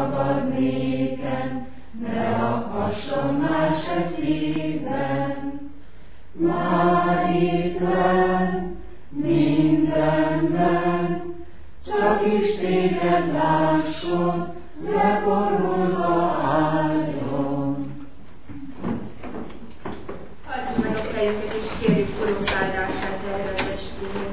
szabad nékem, ne lakhasson más a szívben. Már itt lenn, mindenben, csak is téged lásson, leborulva álljon. Hajtsuk meg a fejünket, és kérjük Urunk áldását erre az estére.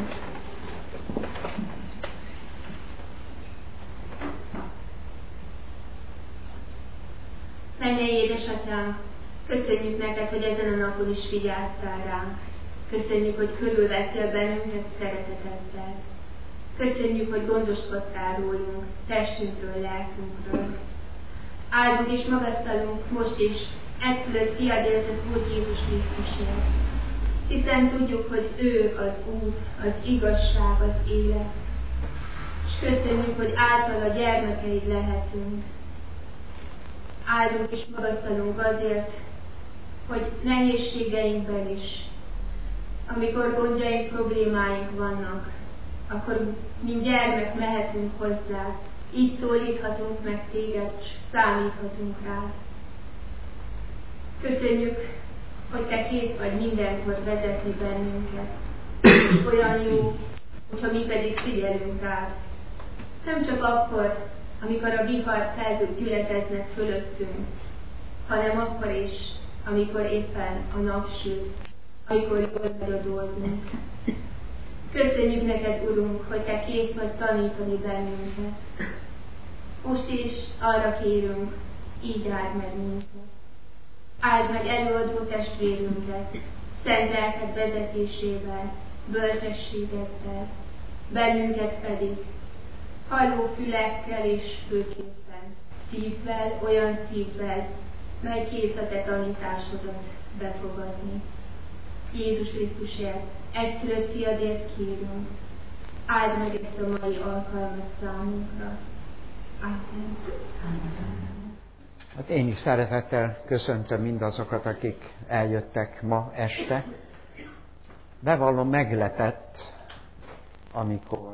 Mennyei édesatyánk, köszönjük neked, hogy ezen a napon is vigyáztál ránk. Köszönjük, hogy körülvettél bennünket szereteteddel. Köszönjük, hogy gondoskodtál rólunk, testünkről, lelkünkről. Áldunk és magasztalunk most is egyszülött fiadért, az Úr Jézus Krisztusért. Hiszen tudjuk, hogy ő az út, az igazság, az élet. És köszönjük, hogy által a gyermekeid lehetünk. Áldunk és magasztalunk azért, hogy nehézségeinkben is, amikor gondjaink, problémáink vannak, akkor mint gyermek mehetünk hozzá, így szólíthatunk meg téged, és számíthatunk rád. Köszönjük, hogy te kész vagy mindenkor vezetni bennünket. Olyan jó, hogyha mi pedig figyelünk rád. Nem csak akkor, amikor a vihar felhők gyülekeznek fölöttünk, hanem akkor is, amikor éppen a nap süt, amikor jól megy a dolgunk. Köszönjük neked, Urunk, hogy te kész vagy tanítani bennünket. Most is arra kérünk, így áld meg minket. Áld meg előadó testvérünket, szent lelked vezetésével, bölcsességeddel, bennünket pedig halló fülekkel és főképpen, szívvel, olyan szívvel, mely kész a te tanításodat befogadni. Jézus Krisztusért, egyszülött fiadért kérünk, áld meg ezt a mai alkalmat számunkra. Amen. Hát én is szeretettel köszöntöm mindazokat, akik eljöttek ma este. Bevallom, meglepett, amikor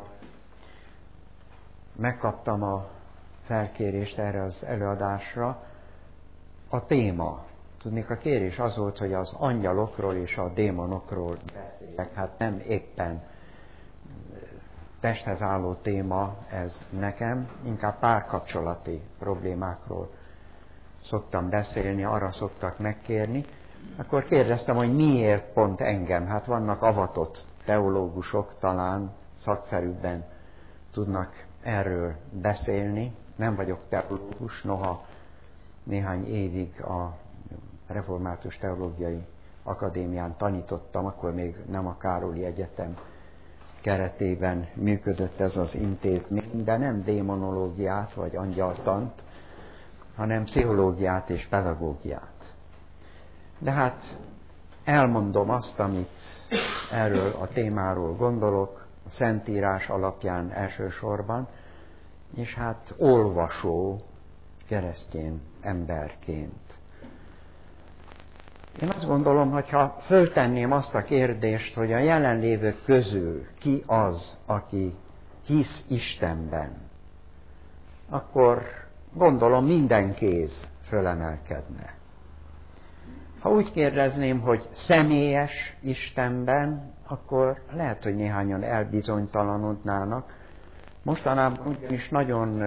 megkaptam a felkérést erre az előadásra. A téma, tudnék, a kérés az volt, hogy az angyalokról és a démonokról beszéljek. Hát nem éppen testhez álló téma ez nekem, inkább párkapcsolati problémákról szoktam beszélni, arra szoktak megkérni. Akkor kérdeztem, hogy miért pont engem? Hát vannak avatott teológusok, talán szakszerűbben tudnak erről beszélni. Nem vagyok teológus, noha néhány évig a Református Teológiai Akadémián tanítottam, akkor még nem a Károli Egyetem keretében működött ez az intézmény, de nem démonológiát vagy angyaltant, hanem pszichológiát és pedagógiát. De hát elmondom azt, amit erről a témáról gondolok, a Szentírás alapján elsősorban, és hát olvasó keresztény emberként. Én azt gondolom, hogy ha föltenném azt a kérdést, hogy a jelenlévők közül ki az, aki hisz Istenben, akkor gondolom minden kéz fölemelkedne. Ha úgy kérdezném, hogy személyes Istenben, akkor lehet, hogy néhányan elbizonytalanodnának. Mostanában ugyanis nagyon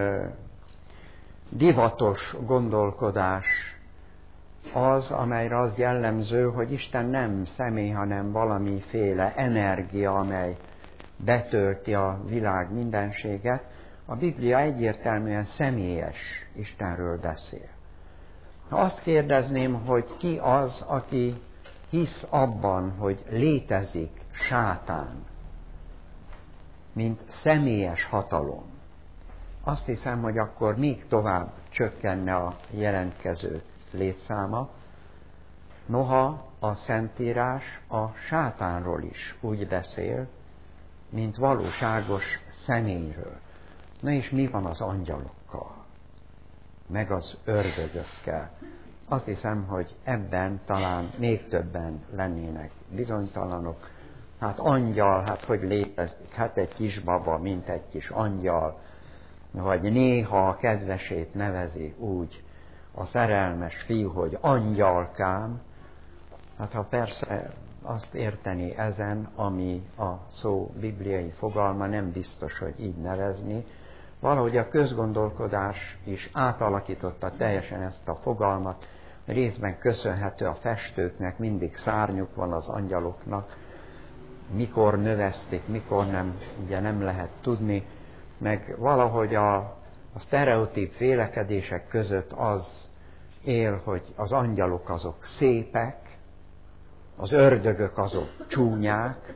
divatos gondolkodás az, amelyre az jellemző, hogy Isten nem személy, hanem valamiféle energia, amely betölti a világ mindenséget. A Biblia egyértelműen személyes Istenről beszél. Ha azt kérdezném, hogy ki az, aki hisz abban, hogy létezik sátán, mint személyes hatalom, azt hiszem, hogy akkor még tovább csökkenne a jelentkező létszáma. Noha a Szentírás a sátánról is úgy beszél, mint valóságos személyről. Na és mi van az angyalokkal, meg az ördögökkel? Azt hiszem, hogy ebben talán még többen lennének bizonytalanok. Hát angyal, hát hogy létezik? Hát egy kisbaba, mint egy kis angyal. vagy néha a kedvesét nevezi úgy a szerelmes fiú, hogy angyalkám. Hát ha persze azt érteni ezen, ami a szó bibliai fogalma, nem biztos, hogy így nevezni. Valahogy a közgondolkodás is átalakította teljesen ezt a fogalmat, részben köszönhető a festőknek, mindig szárnyuk van az angyaloknak, mikor növesztik, mikor nem, ugye nem lehet tudni, meg valahogy a sztereotíp vélekedések között az él, hogy az angyalok azok szépek, az ördögök azok csúnyák.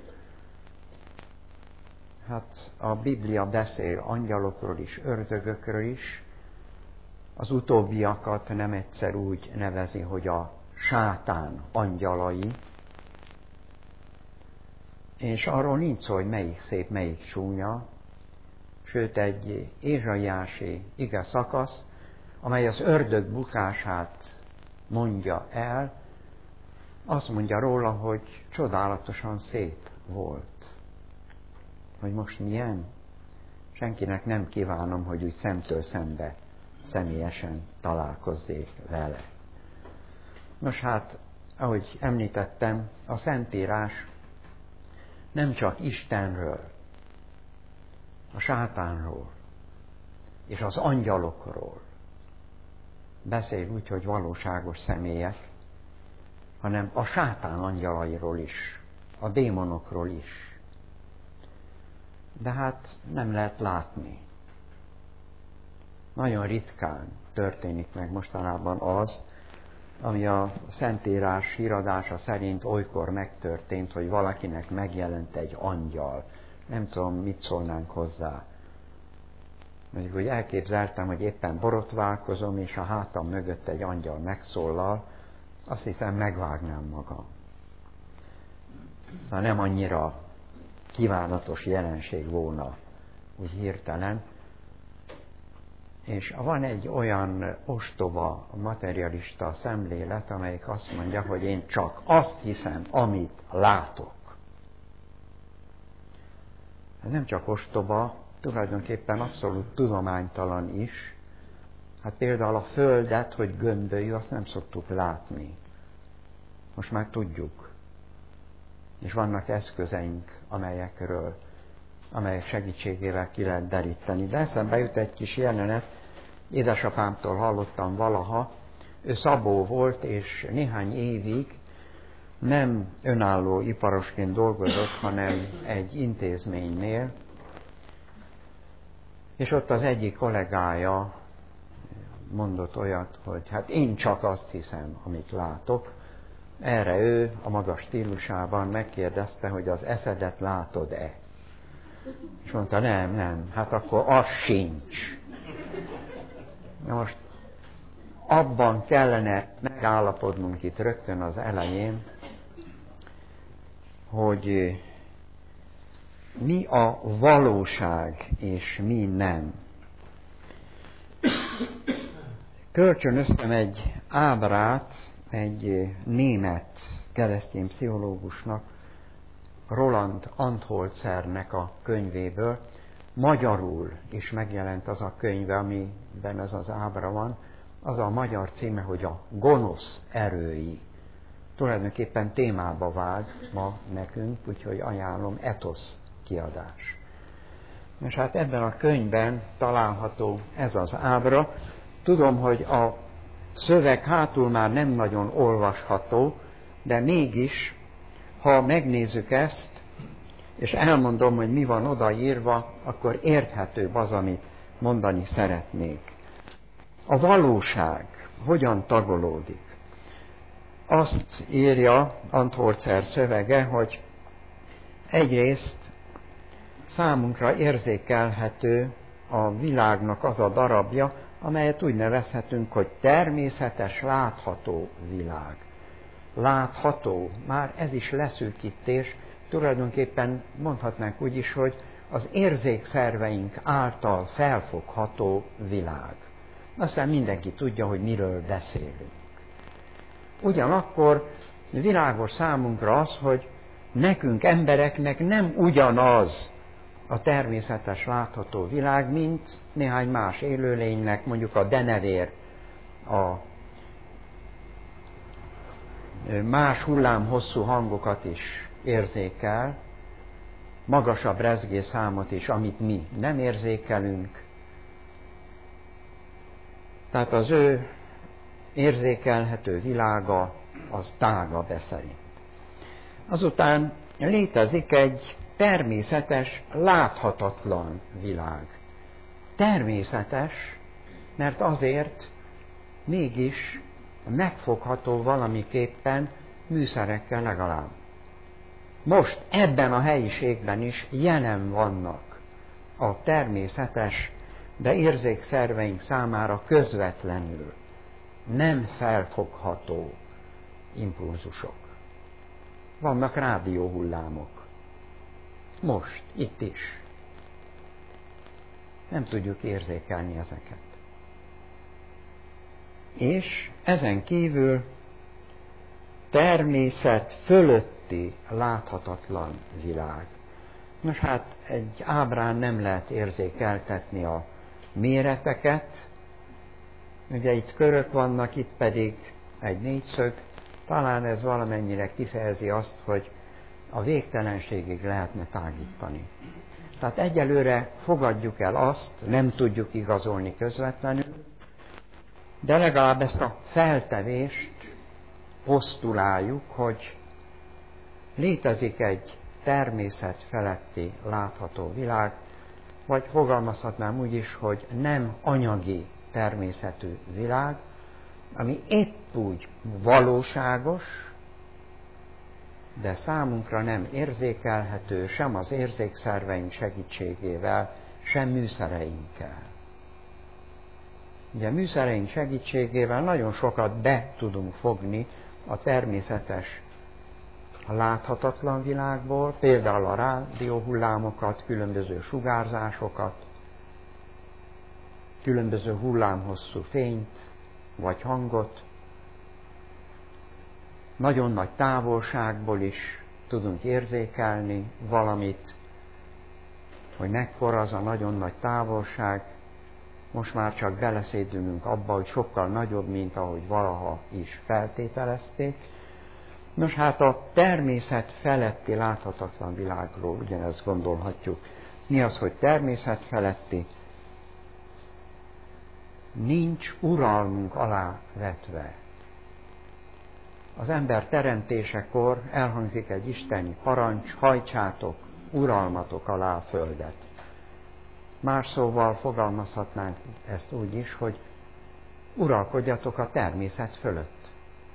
Hát a Biblia beszél angyalokról is, ördögökről is. Az utóbbiakat nem egyszer úgy nevezi, hogy a sátán angyalai. És arról nincs szó, hogy melyik szép, melyik csúnya. Sőt, egy ézsaiási ige szakasz, amely az ördög bukását mondja el, azt mondja róla, hogy csodálatosan szép volt. Hogy most milyen? Senkinek nem kívánom, hogy úgy szemtől szembe személyesen találkozzék vele. Nos hát, ahogy említettem, a Szentírás nem csak Istenről, a sátánról és az angyalokról beszél úgy, hogy valóságos személyek, hanem a sátán angyalairól is, a démonokról is. De hát nem lehet látni. Nagyon ritkán történik meg mostanában az, ami a Szentírás híradása szerint olykor megtörtént, hogy valakinek megjelent egy angyal. Nem tudom, mit szólnánk hozzá. Mondjuk, hogy elképzeltem, hogy éppen borotválkozom, és a hátam mögött egy angyal megszólal, azt hiszem, megvágnám magam. Szóval nem annyira kívánatos jelenség volna, úgy hirtelen. És van egy olyan ostoba, materialista szemlélet, amelyik azt mondja, hogy én csak azt hiszem, amit látok. Ez nem csak ostoba, tulajdonképpen abszolút tudománytalan is. Hát például a Földet, hogy gömbölyű, azt nem szoktuk látni. Most már tudjuk. És vannak eszközeink, amelyek segítségével ki lehet deríteni. De eszembe jut egy kis jelenet, édesapámtól hallottam valaha, ő szabó volt, és néhány évig nem önálló iparosként dolgozott, hanem egy intézménynél, és ott az egyik kollégája mondott olyat, hogy hát én csak azt hiszem, amit látok. Erre ő a maga stílusában megkérdezte, hogy az eszedet látod-e? És mondta, nem, hát akkor az sincs. Na most abban kellene megállapodnunk itt rögtön az elején, hogy mi a valóság és mi nem. Kölcsönöztem egy ábrát egy német keresztény pszichológusnak, Roland Antholzernek a könyvéből. Magyarul is megjelent az a könyve, amiben ez az ábra van. Az a magyar címe, hogy a gonosz erői. Tulajdonképpen témába vág ma nekünk, úgyhogy ajánlom, etosz kiadás. És hát ebben a könyvben található ez az ábra. Tudom, hogy a szöveg hátul már nem nagyon olvasható, de mégis, ha megnézzük ezt, és elmondom, hogy mi van odaírva, akkor érthetőbb az, amit mondani szeretnék. A valóság hogyan tagolódik? Azt írja Antholzer szövege, hogy egyrészt számunkra érzékelhető a világnak az a darabja, amelyet úgy nevezhetünk, hogy természetes, látható világ. Látható, már ez is leszűkítés, tulajdonképpen mondhatnánk úgy is, hogy az érzékszerveink által felfogható világ. Aztán mindenki tudja, hogy miről beszélünk. Ugyanakkor világos számunkra az, hogy nekünk embereknek nem ugyanaz a természetes látható világ, mint néhány más élőlénynek, mondjuk a denevér, a más hullámhosszú hangokat is érzékel, magasabb rezgésszámot is, amit mi nem érzékelünk. Tehát az ő érzékelhető világa az tágabb e szerint. Azután létezik egy természetes, láthatatlan világ. Természetes, mert azért mégis megfogható valamiképpen műszerekkel legalább. Most ebben a helyiségben is jelen vannak a természetes, de érzékszerveink számára közvetlenül nem felfogható impulzusok. Vannak rádióhullámok. Most, itt is. Nem tudjuk érzékelni ezeket. És ezen kívül természet fölötti láthatatlan világ. Nos hát egy ábrán nem lehet érzékeltetni a méreteket. Ugye itt körök vannak, itt pedig egy négyszög. Talán ez valamennyire kifejezi azt, hogy a végtelenségig lehetne tágítani. Tehát egyelőre fogadjuk el azt, nem tudjuk igazolni közvetlenül, de legalább ezt a feltevést posztuláljuk, hogy létezik egy természet feletti látható világ, vagy fogalmazhatnám úgy is, hogy nem anyagi természetű világ, ami épp úgy valóságos, de számunkra nem érzékelhető sem az érzékszerveink segítségével, sem műszereinkkel. Ugye műszereink segítségével nagyon sokat be tudunk fogni a természetes, a láthatatlan világból, például a rádióhullámokat, különböző sugárzásokat, különböző hullámhosszú fényt vagy hangot. Nagyon nagy távolságból is tudunk érzékelni valamit, hogy mekkora az a nagyon nagy távolság. Most már csak beleszédülünk abba, hogy sokkal nagyobb, mint ahogy valaha is feltételezték. Nos hát a természet feletti láthatatlan világról ugyanezt gondolhatjuk. Mi az, hogy természet feletti? Nincs uralmunk alá vetve. Az ember teremtésekor elhangzik egy isteni parancs, hajtsátok uralmatok alá a földet. Más szóval fogalmazhatnánk ezt úgy is, hogy uralkodjatok a természet fölött.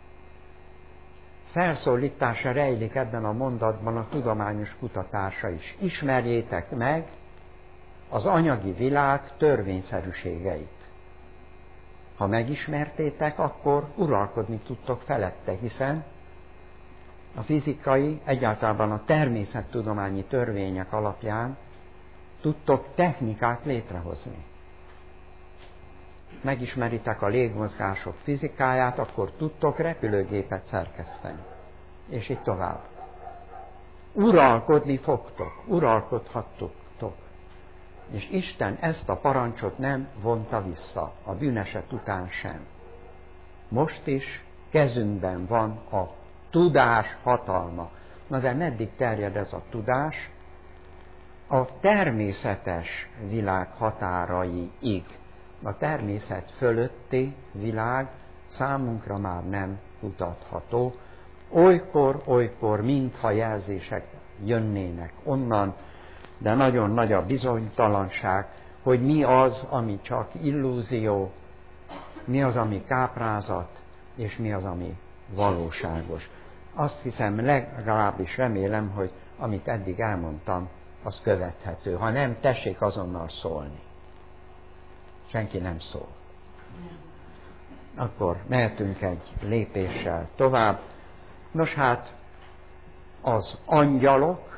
Felszólítása rejlik ebben a mondatban a tudományos kutatása is. Ismerjétek meg az anyagi világ törvényszerűségeit. Ha megismertétek, akkor uralkodni tudtok felette, hiszen a fizikai, egyáltalán a természettudományi törvények alapján tudtok technikát létrehozni. Megismeritek a légmozgások fizikáját, akkor tudtok repülőgépet szerkeszteni. És így tovább. Uralkodni fogtok, uralkodhattok. És Isten ezt a parancsot nem vonta vissza, a bűneset után sem. Most is kezünkben van a tudás hatalma. Na de meddig terjed ez a tudás? A természetes világ határaiig. A természet fölötti világ számunkra már nem kutatható. Olykor, mintha jelzések jönnének onnan, de nagyon nagy a bizonytalanság, hogy mi az, ami csak illúzió, mi az, ami káprázat, és mi az, ami valóságos. Azt hiszem, legalábbis remélem, hogy amit eddig elmondtam, az követhető. Ha nem, tessék azonnal szólni. Senki nem szól. Akkor mehetünk egy lépéssel tovább. Nos hát, az angyalok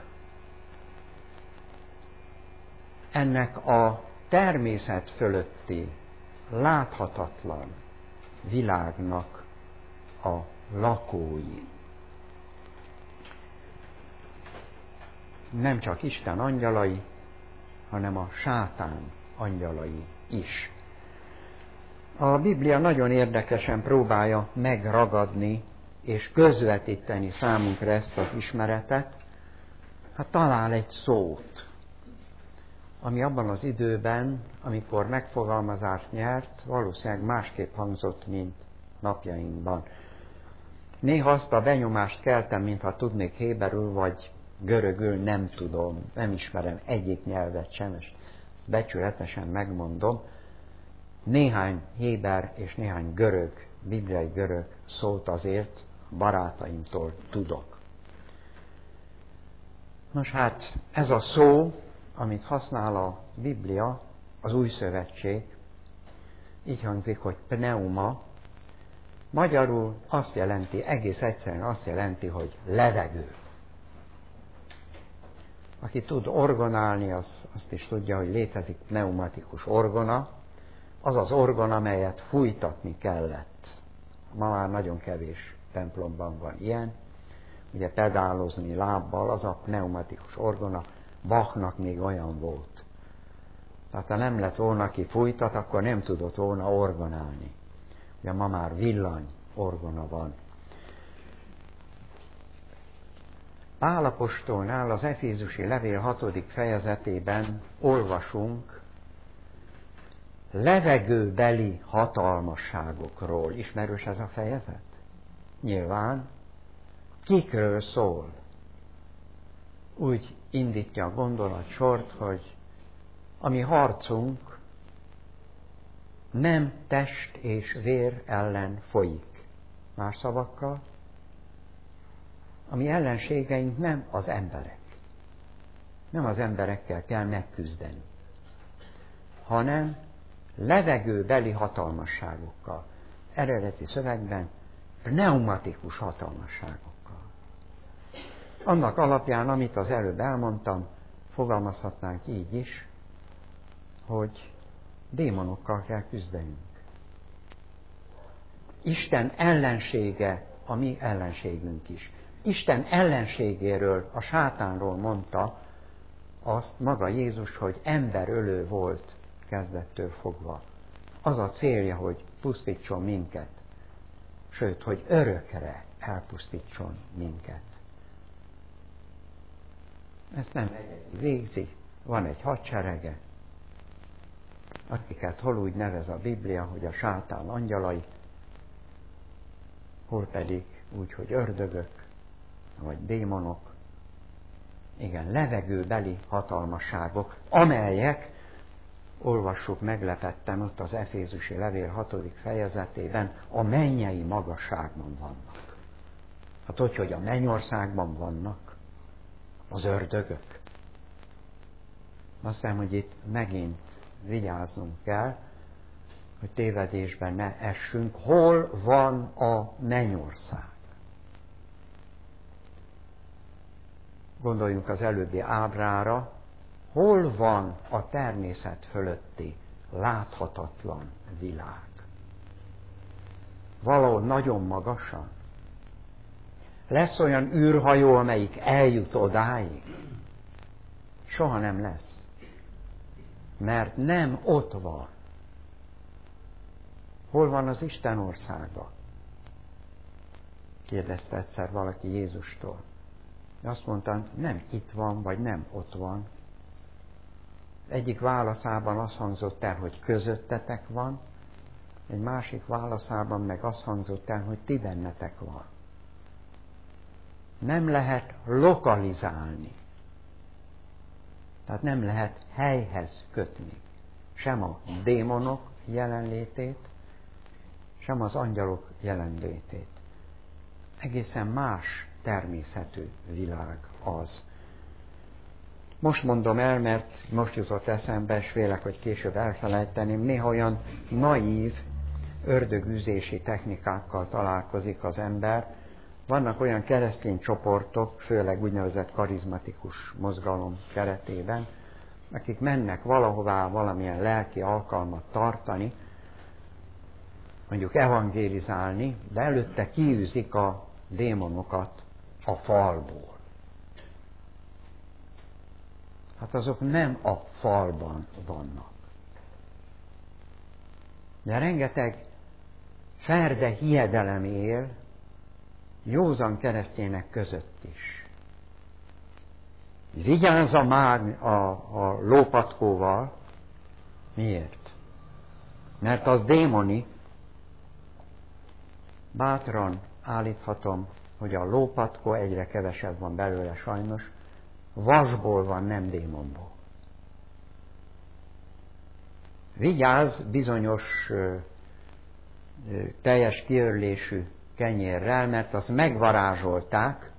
ennek a természet fölötti, láthatatlan világnak a lakói. Nem csak Isten angyalai, hanem a sátán angyalai is. A Biblia nagyon érdekesen próbálja megragadni és közvetíteni számunkra ezt az ismeretet. Hát talál egy szót, ami abban az időben, amikor megfogalmazást nyert, valószínűleg másképp hangzott, mint napjainkban. Néha azt a benyomást keltem, mintha tudnék héberül vagy görögül, nem tudom, nem ismerem egyik nyelvet sem, és becsületesen megmondom. Néhány héber és néhány görög, bibliai görög szót azért barátaimtól tudok. Nos hát, ez a szó, amit használ a Biblia, az Új Szövetség, így hangzik, hogy pneuma, magyarul azt jelenti, egész egyszerűen azt jelenti, hogy levegő. Aki tud orgonálni, azt is tudja, hogy létezik pneumatikus orgona, az az orgona, amelyet fújtatni kellett. Ma már nagyon kevés templomban van ilyen, ugye pedálozni lábbal, az a pneumatikus orgona, Bachnak még olyan volt. Tehát ha nem lett volna, aki fújtat, akkor nem tudott volna orgonálni. Ugye ma már villany orgona van. Pál apostolnál az Efézusi levél 6. fejezetében olvasunk levegőbeli hatalmasságokról. Ismerős ez a fejezet? Nyilván. Kikről szól? Úgy indítja a gondolatsort, hogy a mi harcunk nem test és vér ellen folyik. Más szavakkal, a mi ellenségeink nem az emberek. Nem az emberekkel kell megküzdeni, hanem levegőbeli hatalmasságokkal. Eredeti szövegben pneumatikus hatalmasságokkal. Annak alapján, amit az előbb elmondtam, fogalmazhatnánk így is, hogy démonokkal kell küzdenünk. Isten ellensége a mi ellenségünk is. Isten ellenségéről, a sátánról mondta azt maga Jézus, hogy emberölő volt kezdettől fogva. Az a célja, hogy pusztítson minket, sőt, hogy örökre elpusztítson minket. Ezt nem végzi, van egy hadserege, akiket hol úgy nevez a Biblia, hogy a sátán angyalai, hol pedig úgy, hogy ördögök, vagy démonok, igen, levegőbeli hatalmasságok, amelyek, olvassuk meglepetten ott az Efézusi levél 6. fejezetében, a mennyei magasságban vannak. Hát hogy a mennyországban vannak az ördögök. Azt hiszem, hogy itt megint vigyáznunk kell, hogy tévedésben ne essünk. Hol van a mennyország? Gondoljunk az előbbi ábrára, hol van a természet fölötti láthatatlan világ? Valahol nagyon magasan? Lesz olyan űrhajó, amelyik eljut odáig? Soha nem lesz. Mert nem ott van. Hol van az Isten országa? Kérdezte egyszer valaki Jézustól. Azt mondta, nem itt van, vagy nem ott van. Egyik válaszában azt hangzott el, hogy közöttetek van, egy másik válaszában meg azt hangzott el, hogy ti bennetek van. Nem lehet lokalizálni. Tehát nem lehet helyhez kötni. Sem a démonok jelenlétét, sem az angyalok jelenlétét. Egészen más természetű világ az. Most mondom el, mert most jutott eszembe, és félek, hogy később elfelejteném, néha olyan naív ördögűzési technikákkal találkozik az ember. Vannak olyan keresztény csoportok, főleg úgynevezett karizmatikus mozgalom keretében, akik mennek valahová valamilyen lelki alkalmat tartani, mondjuk evangélizálni, de előtte kiűzik a démonokat a falból. Hát azok nem a falban vannak. De rengeteg ferde hiedelem él józan keresztények között is. Vigyázza már a lópatkóval. Miért? Mert az démoni. Bátran állíthatom, hogy a lópatkó egyre kevesebb van belőle sajnos. Vasból van, nem démonból. Vigyázz bizonyos teljes kiörlésű kenyérrel, mert azt megvarázsolták,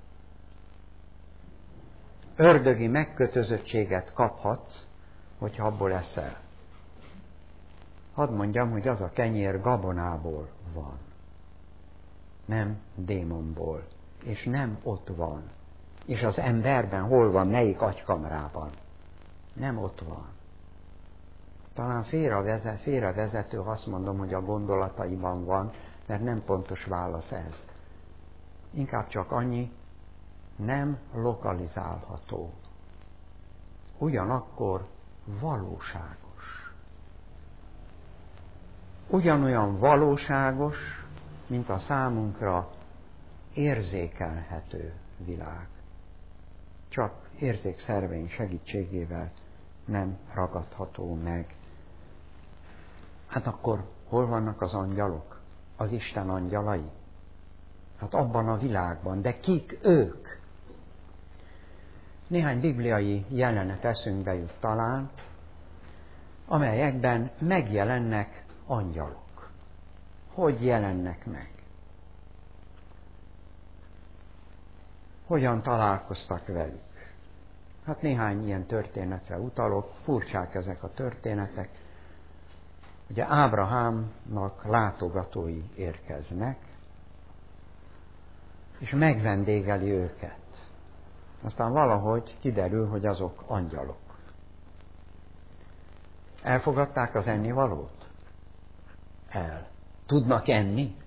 ördögi megkötözöttséget kaphatsz, hogyha abból eszel. Hadd mondjam, hogy az a kenyér gabonából van, nem démonból, és nem ott van. És az emberben hol van, melyik agykamrában? Nem ott van. Talán félrevezető, ha azt mondom, hogy a gondolataiban van, mert nem pontos válasz ez. Inkább csak annyi, nem lokalizálható. Ugyanakkor valóságos. Ugyanolyan valóságos, mint a számunkra érzékelhető világ. Csak érzékszerveink segítségével nem ragadható meg. Hát akkor hol vannak az angyalok? Az Isten angyalai? Hát abban a világban. De kik ők? Néhány bibliai jelenet eszünkbe jut talán, amelyekben megjelennek angyalok. Hogy jelennek meg? Hogyan találkoztak velük? Hát néhány ilyen történetre utalok, furcsák ezek a történetek. Ugye Ábrahámnak látogatói érkeznek, és megvendégeli őket. Aztán valahogy kiderül, hogy azok angyalok. Elfogadták az ennivalót? El. Tudnak enni?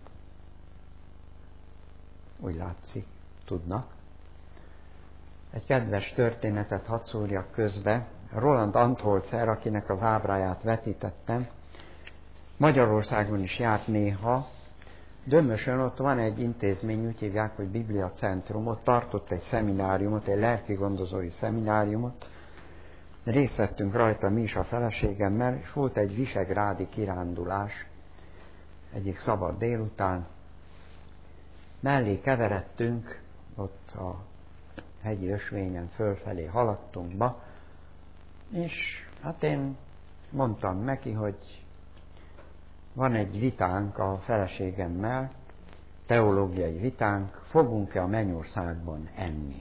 Úgy látszik, tudnak. Egy kedves történetet hadd szúrjak közbe. Roland Antholzer, akinek az ábráját vetítettem, Magyarországon is járt néha. Gyömösön ott van egy intézmény, úgy hívják, hogy Biblia Centrum, ott tartott egy szemináriumot, egy lelkigondozói szemináriumot. Részt vettünk rajta mi is a feleségemmel, és volt egy visegrádi kirándulás egyik szabad délután. Mellé keveredtünk, ott a hegyi ösvényen fölfelé haladtunk be, és hát én mondtam neki, hogy van egy vitánk a feleségemmel, teológiai vitánk, fogunk-e a mennyországban enni?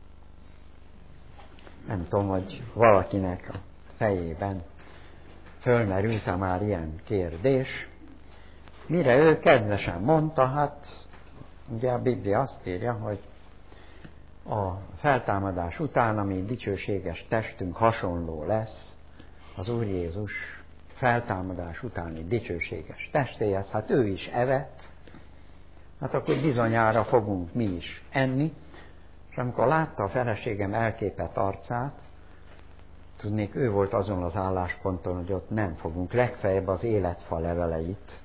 Nem tudom, hogy valakinek a fejében fölmerült már ilyen kérdés. Mire ő kedvesen mondta, hát ugye a Biblia azt írja, hogy a feltámadás után, ami dicsőséges testünk hasonló lesz az Úr Jézus feltámadás utáni dicsőséges testéhez, hát ő is evett, hát akkor bizonyára fogunk mi is enni. És amikor látta a feleségem elképett arcát, tudnék, ő volt azon az állásponton, hogy ott nem fogunk, legfeljebb az életfa leveleit.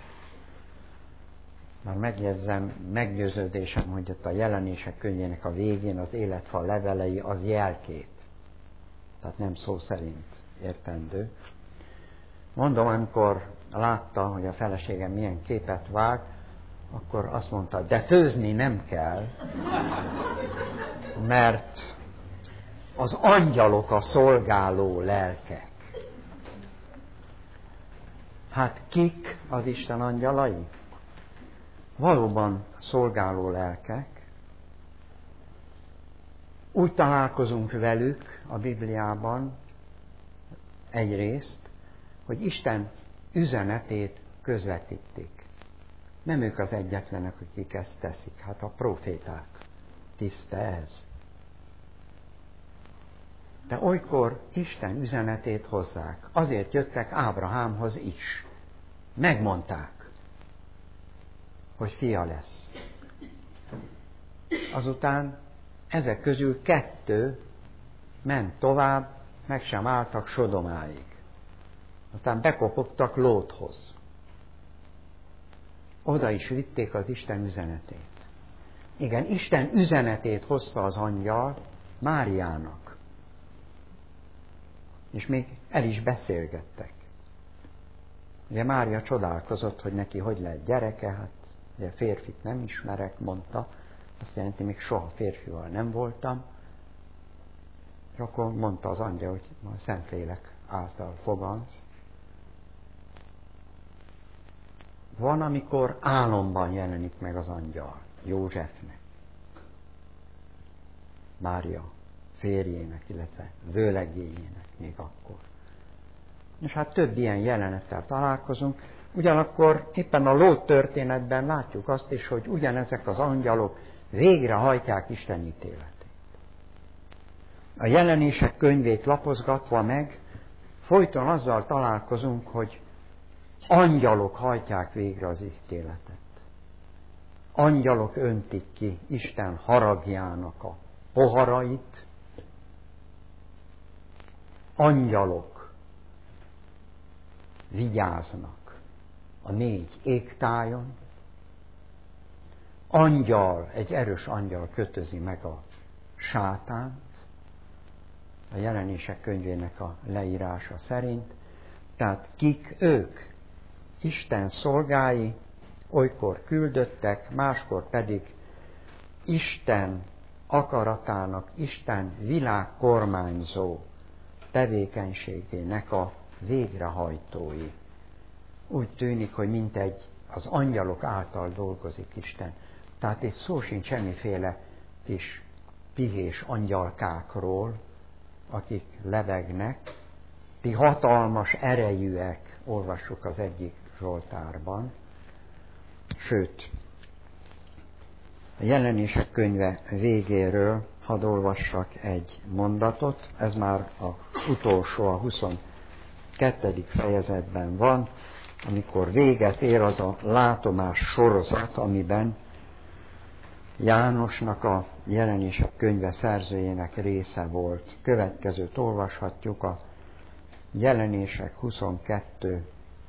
Már megjegyzem, meggyőződésem, hogy ott a Jelenések könyvének a végén az életfa levelei az jelkép. Tehát nem szó szerint értendő. Mondom, amikor látta, hogy a feleségem milyen képet vág, akkor azt mondta, de főzni nem kell, mert az angyalok a szolgáló lelkek. Hát kik az Isten angyalai? Valóban szolgáló lelkek. Úgy találkozunk velük a Bibliában egyrészt, hogy Isten üzenetét közvetítik. Nem ők az egyetlenek, akik ezt teszik. Hát a proféták. Tiszta ez. De olykor Isten üzenetét hozzák. Azért jöttek Ábrahámhoz is. Megmondták, hogy fia lesz. Azután ezek közül 2 ment tovább, meg sem álltak Sodomáig. Aztán bekopogtak Lóthoz. Oda is vitték az Isten üzenetét. Igen, Isten üzenetét hozta az angyal Máriának. És még el is beszélgettek. Ugye Mária csodálkozott, hogy neki hogy lehet gyereke, hát ugye férfit nem ismerek, mondta. Azt jelenti, még soha férfival nem voltam. És akkor mondta az angyal, hogy a Szentlélek által fogansz. Van, amikor álomban jelenik meg az angyal Józsefnek, Mária férjének, illetve vőlegényének még akkor. És hát több ilyen jelenettel találkozunk. Ugyanakkor éppen a Lót történetben látjuk azt is, hogy ugyanezek az angyalok végrehajtják Isten ítéletét. A Jelenések könyvét lapozgatva meg, folyton azzal találkozunk, hogy angyalok hajtják végre az ítéletet. Angyalok öntik ki Isten haragjának a poharait. Angyalok vigyáznak a 4 égtájon. Egy erős angyal kötözi meg a sátánt, a Jelenések könyvének a leírása szerint. Tehát kik ők? Isten szolgái, olykor küldöttek, máskor pedig Isten akaratának, Isten világkormányzó tevékenységének a végrehajtói. Úgy tűnik, hogy mintegy az angyalok által dolgozik Isten. Tehát itt szó sincs semmiféle kis pihés angyalkákról, akik lebegnek, ti hatalmas erejűek, olvassuk az egyik Zsoltárban. Sőt, a Jelenések könyve végéről hadd olvassak egy mondatot, ez már az utolsó, a 22. fejezetben van, amikor véget ér az a látomás sorozat, amiben Jánosnak a Jelenések könyve szerzőjének része volt. Következőt olvashatjuk, a Jelenések 22,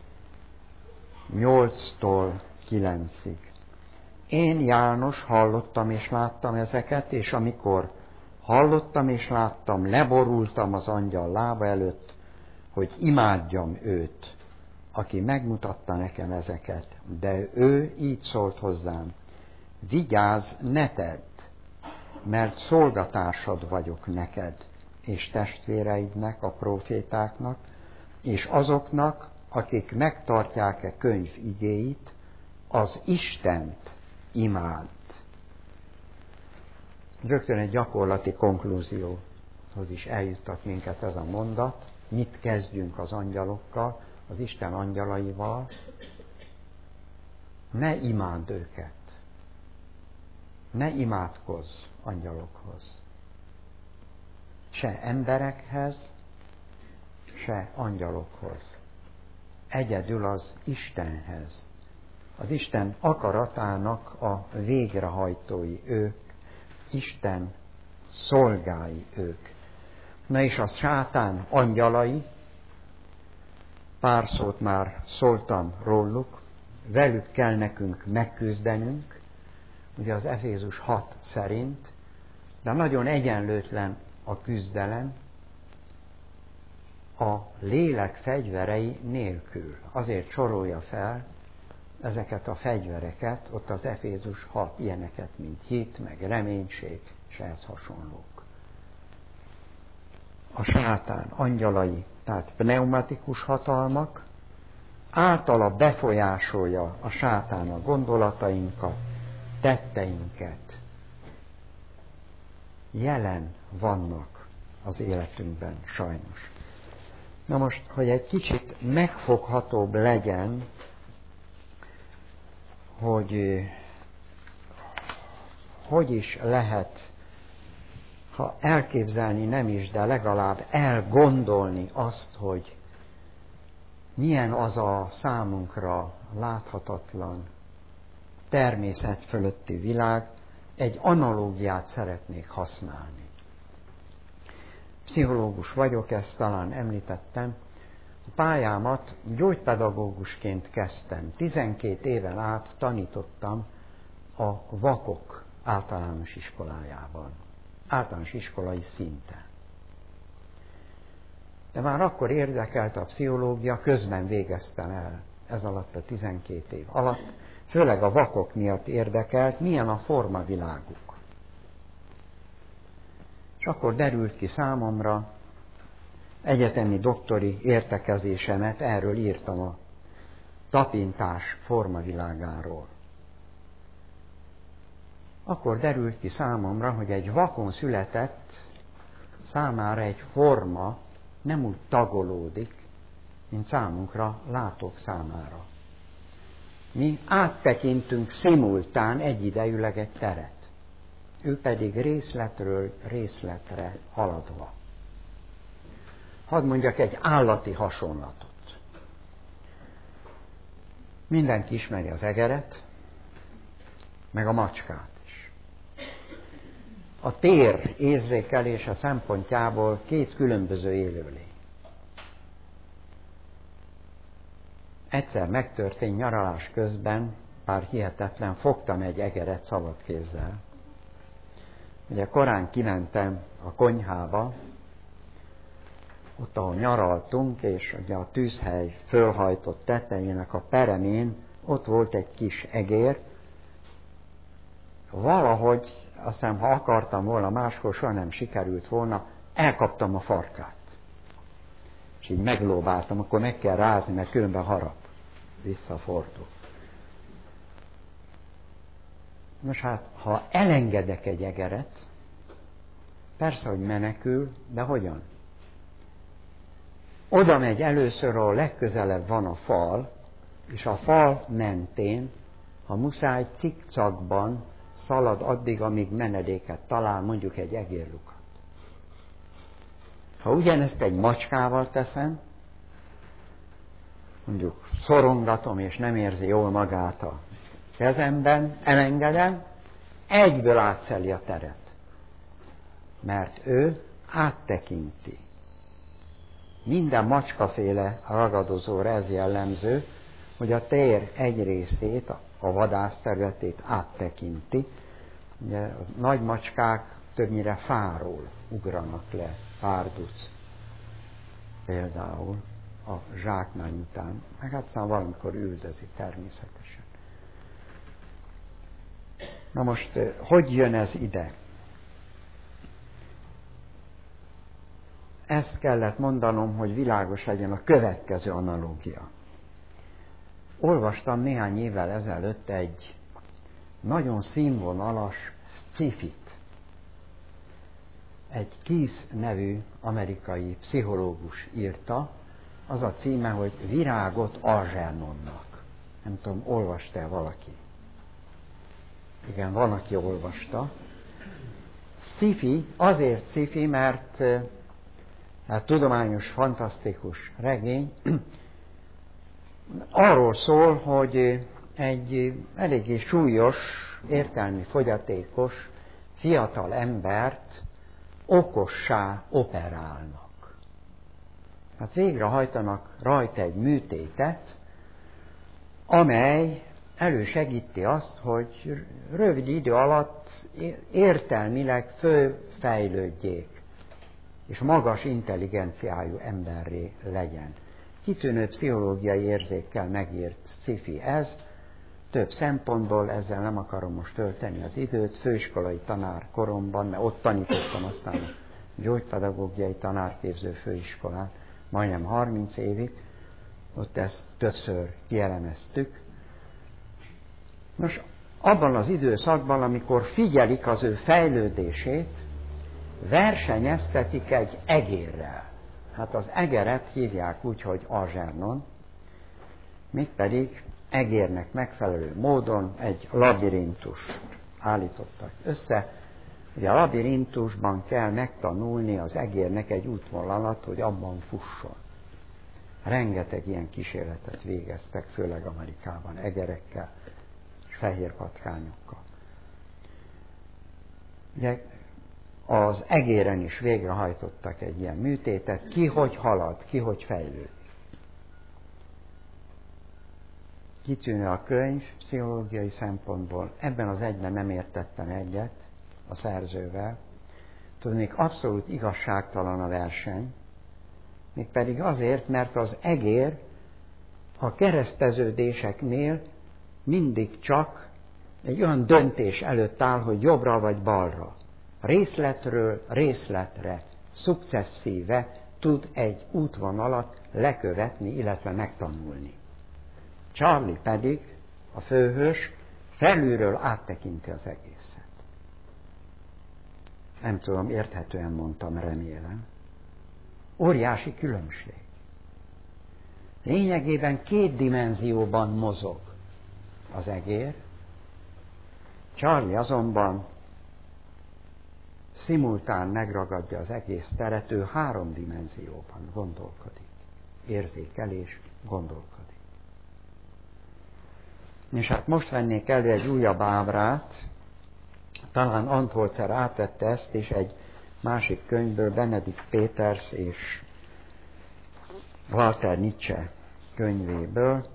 8-tól 9-ig. Én, János, hallottam és láttam ezeket, és amikor hallottam és láttam, leborultam az angyal lába előtt, hogy imádjam őt, aki megmutatta nekem ezeket. De ő így szólt hozzám: vigyázz, ne tedd, mert szolgatársad vagyok neked, és testvéreidnek, a prófétáknak, és azoknak, akik megtartják könyv igéit, az Istent imád. Rögtön egy gyakorlati konklúzióhoz is eljuttat minket ez a mondat. Mit kezdjünk az angyalokkal, az Isten angyalaival? Ne imádd őket. Ne imádkozz angyalokhoz. Se emberekhez, se angyalokhoz. Egyedül az Istenhez. Az Isten akaratának a végrehajtói ők, Isten szolgái ők. Na és a sátán angyalai, pár szót már szóltam róluk, velük kell nekünk megküzdenünk, ugye az Efézus 6 szerint, de nagyon egyenlőtlen a küzdelem a lélek fegyverei nélkül. Azért sorolja fel ezeket a fegyvereket, ott az Efézus 6 ilyeneket, mint hit, meg reménység, és ehhez hasonlók. A sátán angyalai, tehát pneumatikus hatalmak, általa befolyásolja a sátán a gondolatainkat, tetteinket. Jelen vannak az életünkben sajnos. Na most, hogy egy kicsit megfoghatóbb legyen, hogy is lehet, ha elképzelni nem is, de legalább elgondolni azt, hogy milyen az a számunkra láthatatlan, természet fölötti világ, egy analógiát szeretnék használni. pszichológus vagyok, ezt talán említettem. A pályámat gyógypedagógusként kezdtem. 12 éven át tanítottam a vakok általános iskolájában. Általános iskolai szinten. De már akkor érdekelt a pszichológia, közben végeztem el ez alatt a 12 év alatt. Főleg a vakok miatt érdekelt, milyen a formaviláguk. És akkor derült ki számomra, egyetemi doktori értekezésemet erről írtam, a tapintás formavilágáról. Akkor derült ki számomra, hogy egy vakon született számára egy forma nem úgy tagolódik, mint számunkra látók számára. Mi áttekintünk szimultán egyidejűleg egy teret, ő pedig részletről részletre haladva. Hadd mondjak egy állati hasonlatot. Mindenki ismeri az egeret, meg a macskát is. A tér érzékelése szempontjából két különböző élőlény. Egyszer megtörtént nyaralás közben, bár hihetetlen, fogtam egy egeret szabad kézzel. Ugye korán kimentem a konyhába, ott, ahol nyaraltunk, és ugye a tűzhely fölhajtott tetejének a peremén ott volt egy kis egér. Valahogy, azt hiszem, ha akartam volna, máskor soha nem sikerült volna, elkaptam a farkát. És így meglóbáltam, akkor meg kell rázni, mert különben harap. Visszafordul. Nos hát, ha elengedek egy egeret, persze, hogy menekül, de hogyan? Oda megy először, ahol legközelebb van a fal, és a fal mentén, ha muszáj, cikcakban szalad addig, amíg menedéket talál, mondjuk egy egérlukat. Ha ugyanezt egy macskával teszem, mondjuk szorongatom, és nem érzi jól magát a kezemben, elengedem, egyből átszeli a teret. Mert ő áttekinti. Minden macskaféle ragadozóra ez jellemző, hogy a tér egy részét, a vadászterületét áttekinti. Ugye a nagy macskák többnyire fáról ugranak le, párduc például a zsákmány után, meg aztán valamikor üldözi természetesen. Na most, hogy jön ez ide? Ezt kellett mondanom, hogy világos legyen a következő analógia. Olvastam néhány évvel ezelőtt egy nagyon színvonalas sci-fit. Egy Keith nevű amerikai pszichológus írta, az a címe, hogy Virágot Algernonnak. Nem tudom, olvasta-e valaki? Igen, van, aki olvasta. Sci-fi, azért sci-fi, mert hát tudományos, fantasztikus regény, arról szól, hogy egy eléggé súlyos, értelmi fogyatékos fiatal embert okossá operálnak. Hát végrehajtanak rajta egy műtétet, amely elősegíti azt, hogy rövid idő alatt értelmileg fölfejlődjék, és magas intelligenciájú emberré legyen. Kitűnő pszichológiai érzékkel megírt sci-fi ez, több szempontból, ezzel nem akarom most tölteni az időt, főiskolai tanár koromban, mert ott tanítottam aztán a gyógypedagógiai tanárképző főiskolán, majdnem 30 évig, ott ezt többször kielemeztük. Nos, abban az időszakban, amikor figyelik az ő fejlődését, versenyeztetik egy egérrel. Hát az egeret hívják úgy, hogy Algernon, mégpedig egérnek megfelelő módon egy labirintust állítottak össze. Ugye a labirintusban kell megtanulni az egérnek egy útvonalat, hogy abban fusson. Rengeteg ilyen kísérletet végeztek, főleg Amerikában, egerekkel és fehér patkányokkal. Ugye az egéren is végrehajtottak egy ilyen műtétet, ki hogy halad, ki hogy fejlődik. Kitűnő a könyv pszichológiai szempontból. Ebben az egyben nem értettem egyet a szerzővel. Tudnék, abszolút igazságtalan a verseny, mégpedig azért, mert az egér a kereszteződéseknél mindig csak egy olyan döntés előtt áll, hogy jobbra vagy balra. Részletről részletre, szukcesszíve tud egy útvonalat lekövetni, illetve megtanulni. Charlie pedig, a főhős, felülről áttekinti az egészet. Nem tudom, érthetően mondtam, remélem. Óriási különbség. Lényegében 2 dimenzióban mozog az egér, Charlie azonban szimultán megragadja az egész teret, ő 3 dimenzióban gondolkodik. Érzékel és gondolkodik. És hát most vennék elő egy újabb ábrát, talán Antholzer átvette ezt, és egy másik könyvből, Benedikt Peters és Walter Nietzsche könyvéből.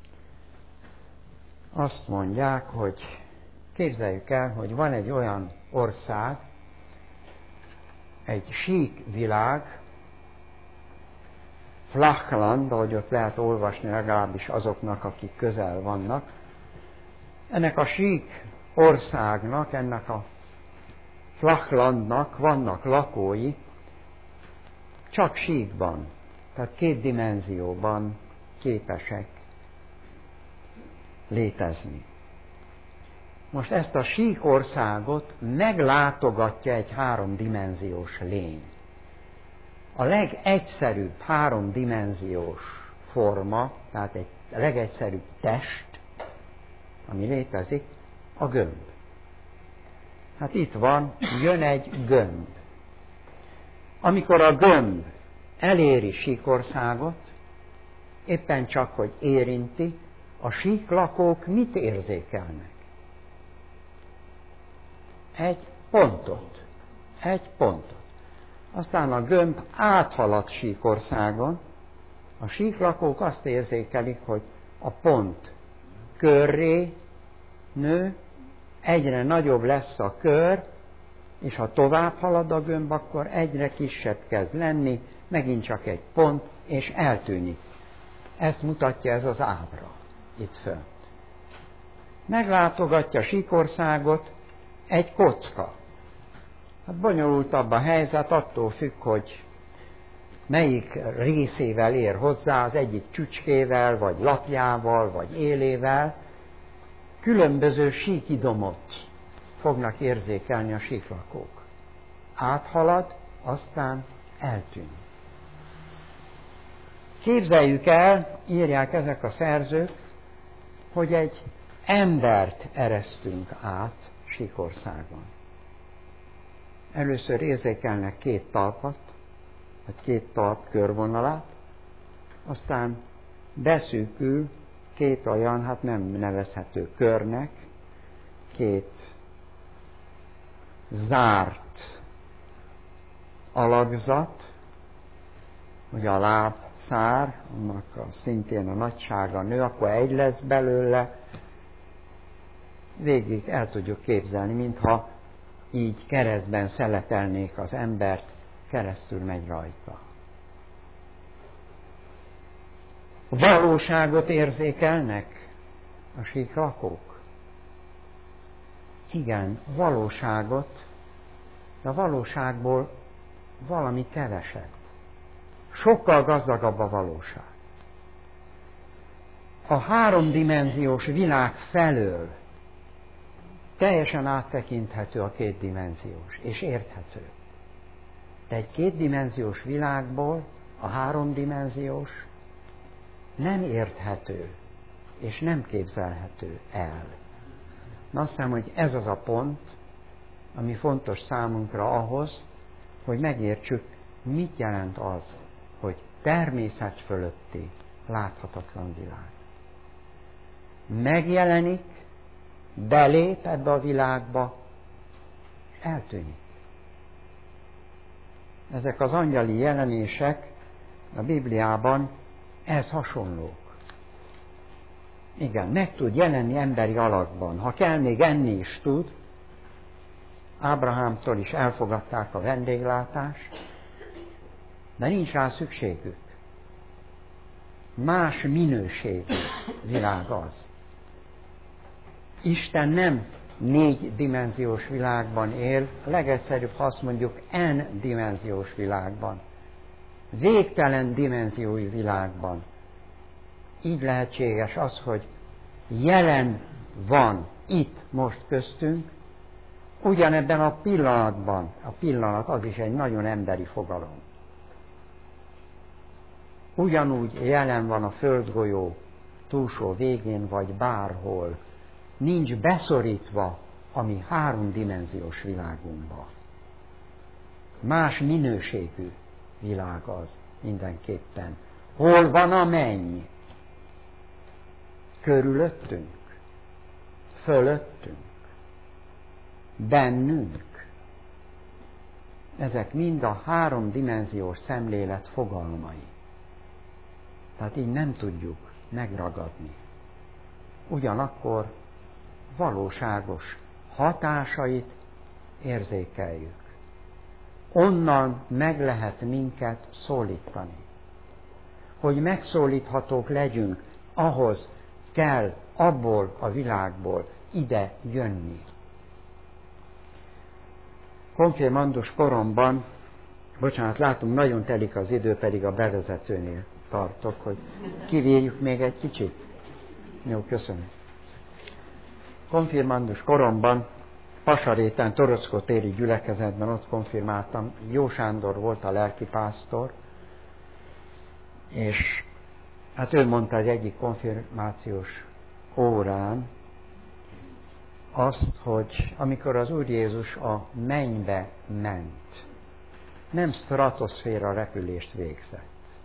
Azt mondják, hogy képzeljük el, hogy van egy olyan ország, egy sík világ, Flachland, ahogy ott lehet olvasni legalábbis azoknak, akik közel vannak. Ennek a sík országnak, ennek a Flachlandnak vannak lakói, csak síkban, tehát 2 dimenzióban képesek létezni. Most ezt a sík országot meglátogatja egy 3-dimenziós lény. A legegyszerűbb 3-dimenziós forma, tehát egy legegyszerűbb test, ami létezik, a gömb. Hát itt van, jön egy gömb. Amikor a gömb eléri síkországot, éppen csak, hogy érinti, a síklakók mit érzékelnek? Egy pontot. Egy pontot. Aztán a gömb áthalad síkországon, a síklakók azt érzékelik, hogy a pont körré nő, egyre nagyobb lesz a kör, és ha tovább halad a gömb, akkor egyre kisebb kezd lenni, megint csak egy pont, és eltűnik. Ezt mutatja ez az ábra itt fönt. Meglátogatja síkországot egy kocka. Hát bonyolultabb a helyzet, attól függ, hogy melyik részével ér hozzá, az egyik csücskével, vagy lapjával, vagy élével. Különböző síkidomot fognak érzékelni a síklakók. Áthalad, aztán eltűnik. Képzeljük el, írják ezek a szerzők, hogy egy embert eresztünk át síkországon. Először érzékelnek 2 talpat, vagy 2 talp körvonalát, aztán beszűkül 2 olyan, hát nem nevezhető körnek, 2 zárt alakzat, hogy a lábszár, annak szintén a nagysága nő, akkor 1 lesz belőle, végig el tudjuk képzelni, mintha így keresztben szeletelnék az embert, keresztül megy rajta. Valóságot érzékelnek a síklakók? Igen, valóságot, de a valóságból valami keveset. Sokkal gazdagabb a valóság. A 3-dimenziós világ felől teljesen áttekinthető a 2-dimenziós, és érthető. De egy 2-dimenziós világból a 3-dimenziós nem érthető, és nem képzelhető el. Na, azt hiszem, hogy ez az a pont, ami fontos számunkra ahhoz, hogy megértsük, mit jelent az, hogy természet fölötti láthatatlan világ. Megjelenik, belép ebbe a világba, eltűnik. Ezek az angyali jelenések a Bibliában ehhez hasonlók. Igen, meg tud jelenni emberi alakban. Ha kell, még enni is tud. Ábrahámtól is elfogadták a vendéglátást, de nincs rá szükségük. Más minőségű világ az. Isten nem 4 dimenziós világban él, a legegyszerűbb, ha azt mondjuk N dimenziós világban. Végtelen dimenziói világban. Így lehetséges az, hogy jelen van itt most köztünk, ugyanebben a pillanatban. A pillanat az is egy nagyon emberi fogalom. Ugyanúgy jelen van a földgolyó túlsó végén, vagy bárhol. Nincs beszorítva a mi 3-dimenziós világunkba. Más minőségű világ az mindenképpen. Hol van a menny? Körülöttünk? Fölöttünk? Bennünk? Ezek mind a 3-dimenziós szemlélet fogalmai. Tehát így nem tudjuk megragadni. Ugyanakkor valóságos hatásait érzékeljük. Onnan meg lehet minket szólítani. Hogy megszólíthatók legyünk, ahhoz kell abból a világból ide jönni. Konfirmandus koromban, látom, nagyon telik az idő, pedig a bevezetőnél tartok, hogy kivírjuk még egy kicsit. Jó, köszönöm. Konfirmandus koromban, Pasaréten, Torockó téri gyülekezetben ott konfirmáltam. Jó Sándor volt a lelkipásztor, és hát ő mondta az egyik konfirmációs órán azt, hogy amikor az Úr Jézus a mennybe ment, nem stratoszféra repülést végzett.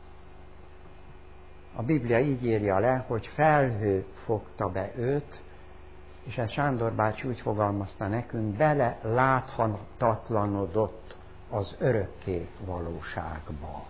A Biblia így írja le, hogy felhő fogta be őt, és ezt Sándor bácsi úgy fogalmazta nekünk, bele láthatatlanodott az örökké valóságba.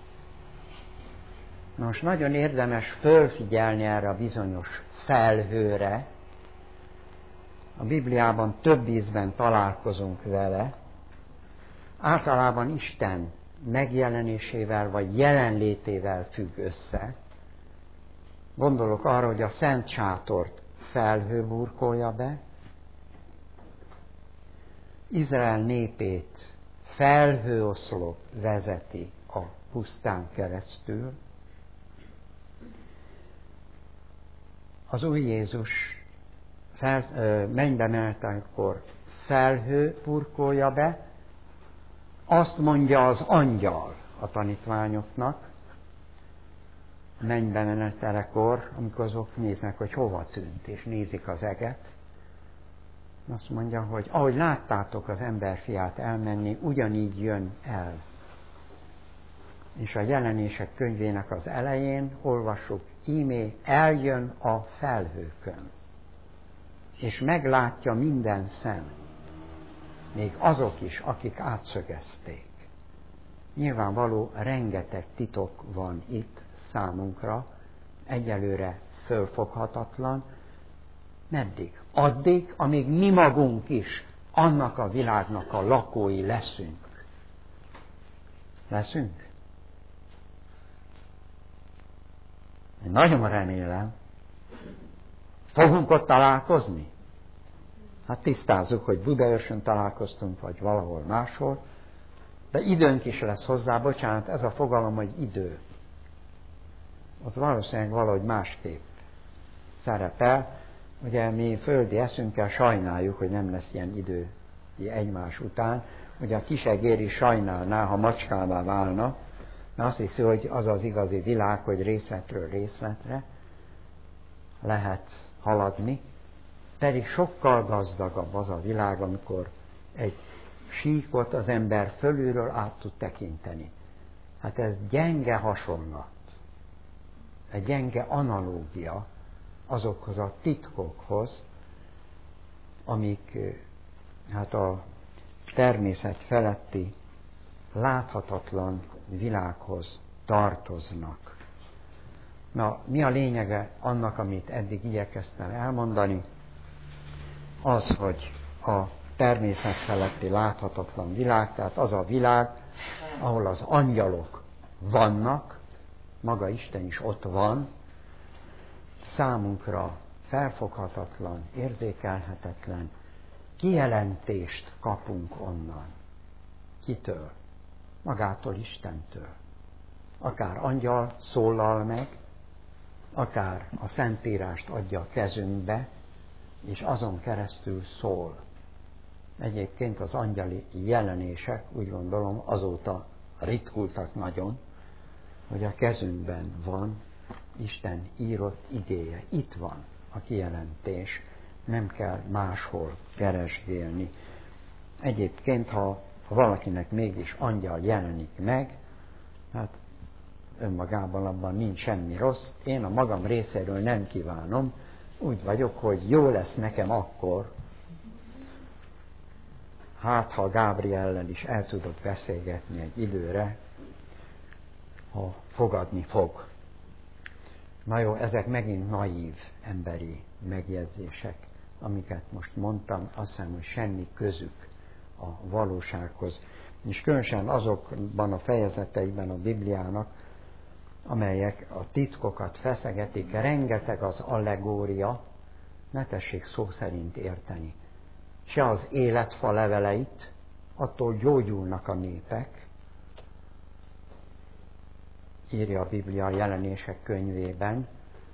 Most nagyon érdemes fölfigyelni erre a bizonyos felhőre. A Bibliában több ízben találkozunk vele. Általában Isten megjelenésével vagy jelenlétével függ össze. Gondolok arra, hogy a Szent Sátort felhő burkolja be, Izrael népét felhőoszlop vezeti a pusztán keresztül. Az Úr Jézus mennybe menetelkor felhő burkolja be, azt mondja az angyal a tanítványoknak, mennybe menetelekor, amikor azok néznek, hogy hova tűnt, és nézik az eget. Azt mondja, hogy ahogy láttátok az emberfiát elmenni, ugyanígy jön el. És a jelenések könyvének az elején olvassuk, íme eljön a felhőkön, és meglátja minden szem, még azok is, akik átszögezték. Nyilvánvaló, rengeteg titok van itt számunkra, egyelőre fölfoghatatlan. Meddig? Addig, amíg mi magunk is annak a világnak a lakói leszünk. Leszünk? Én nagyon remélem. Fogunk ott találkozni? Hát tisztázzuk, hogy Budaörsön találkoztunk, vagy valahol máshol, de időnk is lesz hozzá, bocsánat, ez a fogalom, hogy idő. Az valószínűleg valahogy másképp szerepel. Ugye mi földi eszünkkel sajnáljuk, hogy nem lesz ilyen idő egymás után. Ugye a kisegér is sajnálná, ha macskává válna, mert azt hiszi, hogy az az igazi világ, hogy részletről részletre lehet haladni. Pedig sokkal gazdagabb az a világ, amikor egy síkot az ember fölülről át tud tekinteni. Hát ez gyenge hasonlat, egy gyenge analógia azokhoz a titkokhoz, amik hát a természet feletti láthatatlan világhoz tartoznak. Na, mi a lényege annak, amit eddig igyekeztem elmondani? Az, hogy a természet feletti láthatatlan világ, tehát az a világ, ahol az angyalok vannak, maga Isten is ott van, számunkra felfoghatatlan, érzékelhetetlen kijelentést kapunk onnan. Kitől? Magától, Istentől. Akár angyal szólal meg, akár a Szentírást adja a kezünkbe, és azon keresztül szól. Egyébként az angyali jelenések, úgy gondolom, azóta ritkultak nagyon, hogy a kezünkben van Isten írott igéje. Itt van a kijelentés, nem kell máshol keresgélni. Egyébként, ha valakinek mégis angyal jelenik meg, hát önmagában abban nincs semmi rossz. Én a magam részéről nem kívánom, úgy vagyok, hogy jó lesz nekem akkor, hát ha Gábriellel is el tudok beszélgetni egy időre, ha fogadni fog. Na jó, ezek megint naív emberi megjegyzések, amiket most mondtam, azt hiszem, hogy semmi közük a valósághoz. És különösen azokban a fejezeteiben a Bibliának, amelyek a titkokat feszegetik, rengeteg az allegória, ne tessék szó szerint érteni. Se az életfa leveleit, attól gyógyulnak a népek, írja a Biblia a Jelenések könyvében,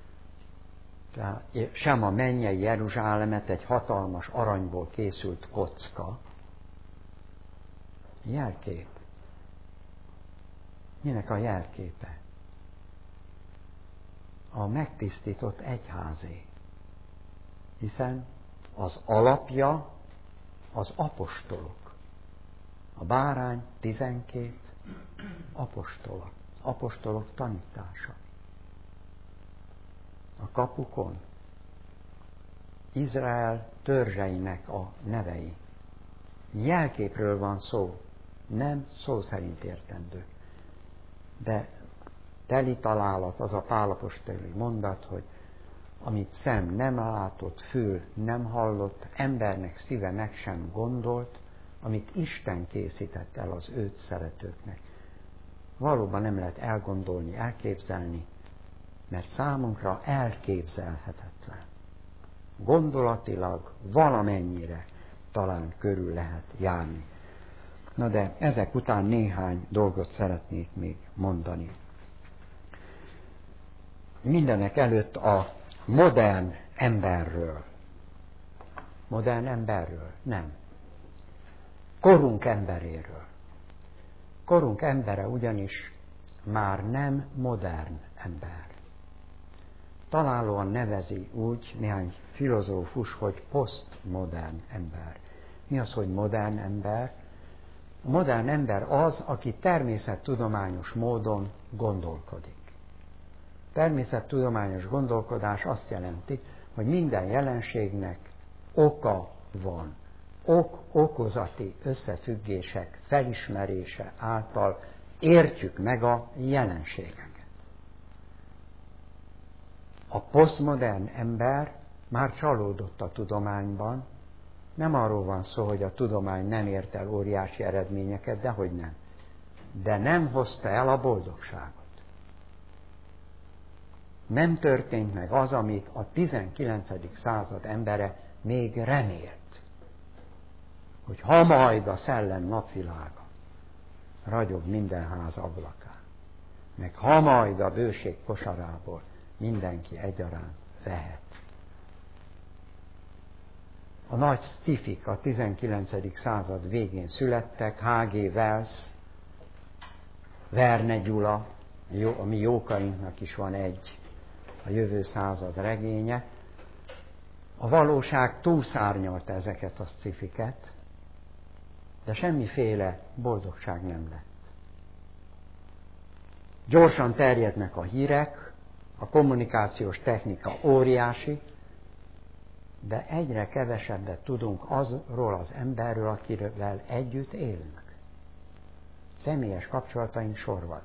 sem a mennyei Jeruzsálemet egy hatalmas aranyból készült kocka. Jelkép. Minek a jelképe? A megtisztított egyházé. Hiszen az alapja az apostolok. A bárány 12 apostolok tanítása. A kapukon Izrael törzseinek a nevei. Jelképről van szó, nem szó szerint értendő. De teli találat az a Pál apostoli mondat, hogy amit szem nem látott, fül nem hallott, embernek szíve meg sem gondolt, amit Isten készített el az őt szeretőknek. Valóban nem lehet elgondolni, elképzelni, mert számunkra elképzelhetetlen. Gondolatilag valamennyire talán körül lehet járni. Na de ezek után néhány dolgot szeretnék még mondani. Mindenek előtt a modern emberről. Modern emberről? Nem. Korunk emberéről. Korunk embere ugyanis már nem modern ember. Találóan nevezi úgy néhány filozófus, hogy posztmodern ember. Mi az, hogy modern ember? A modern ember az, aki természettudományos módon gondolkodik. Természettudományos gondolkodás azt jelenti, hogy minden jelenségnek oka van. Okozati összefüggések felismerése által értjük meg a jelenségeket. A posztmodern ember már csalódott a tudományban. Nem arról van szó, hogy a tudomány nem ért el óriási eredményeket, dehogy nem. De nem hozta el a boldogságot. Nem történt meg az, amit a 19. század embere még remélt. Hogy ha majd a szellem napvilága ragyog minden ház ablakán, meg ha majd a bőség kosarából mindenki egyaránt vehet. A nagy sztifik a 19. század végén születtek, H.G. Wells, Verne Gyula, a mi jókainknak is van egy, a jövő század regénye. A valóság túlszárnyalta ezeket a scifiket, de semmiféle boldogság nem lett. Gyorsan terjednek a hírek, a kommunikációs technika óriási, de egyre kevesebbet tudunk azról az emberről, akivel együtt élünk. Személyes kapcsolataink sorvadnak.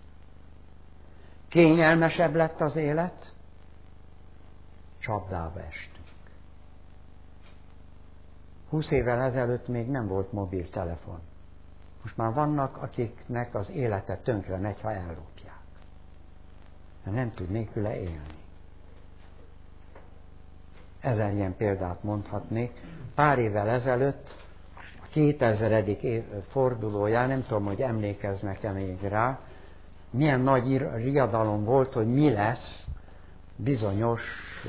Kényelmesebb lett az élet, csapdába estünk. 20 évvel ezelőtt még nem volt mobiltelefon. Most már vannak, akiknek az élete tönkre megy, ha ellopják. Mert nem tud nélküle élni. 1000 ilyen példát mondhatnék. Pár évvel ezelőtt, a 2000. fordulóján, nem tudom, hogy emlékeznek-e még rá, milyen nagy riadalom volt, hogy mi lesz bizonyos,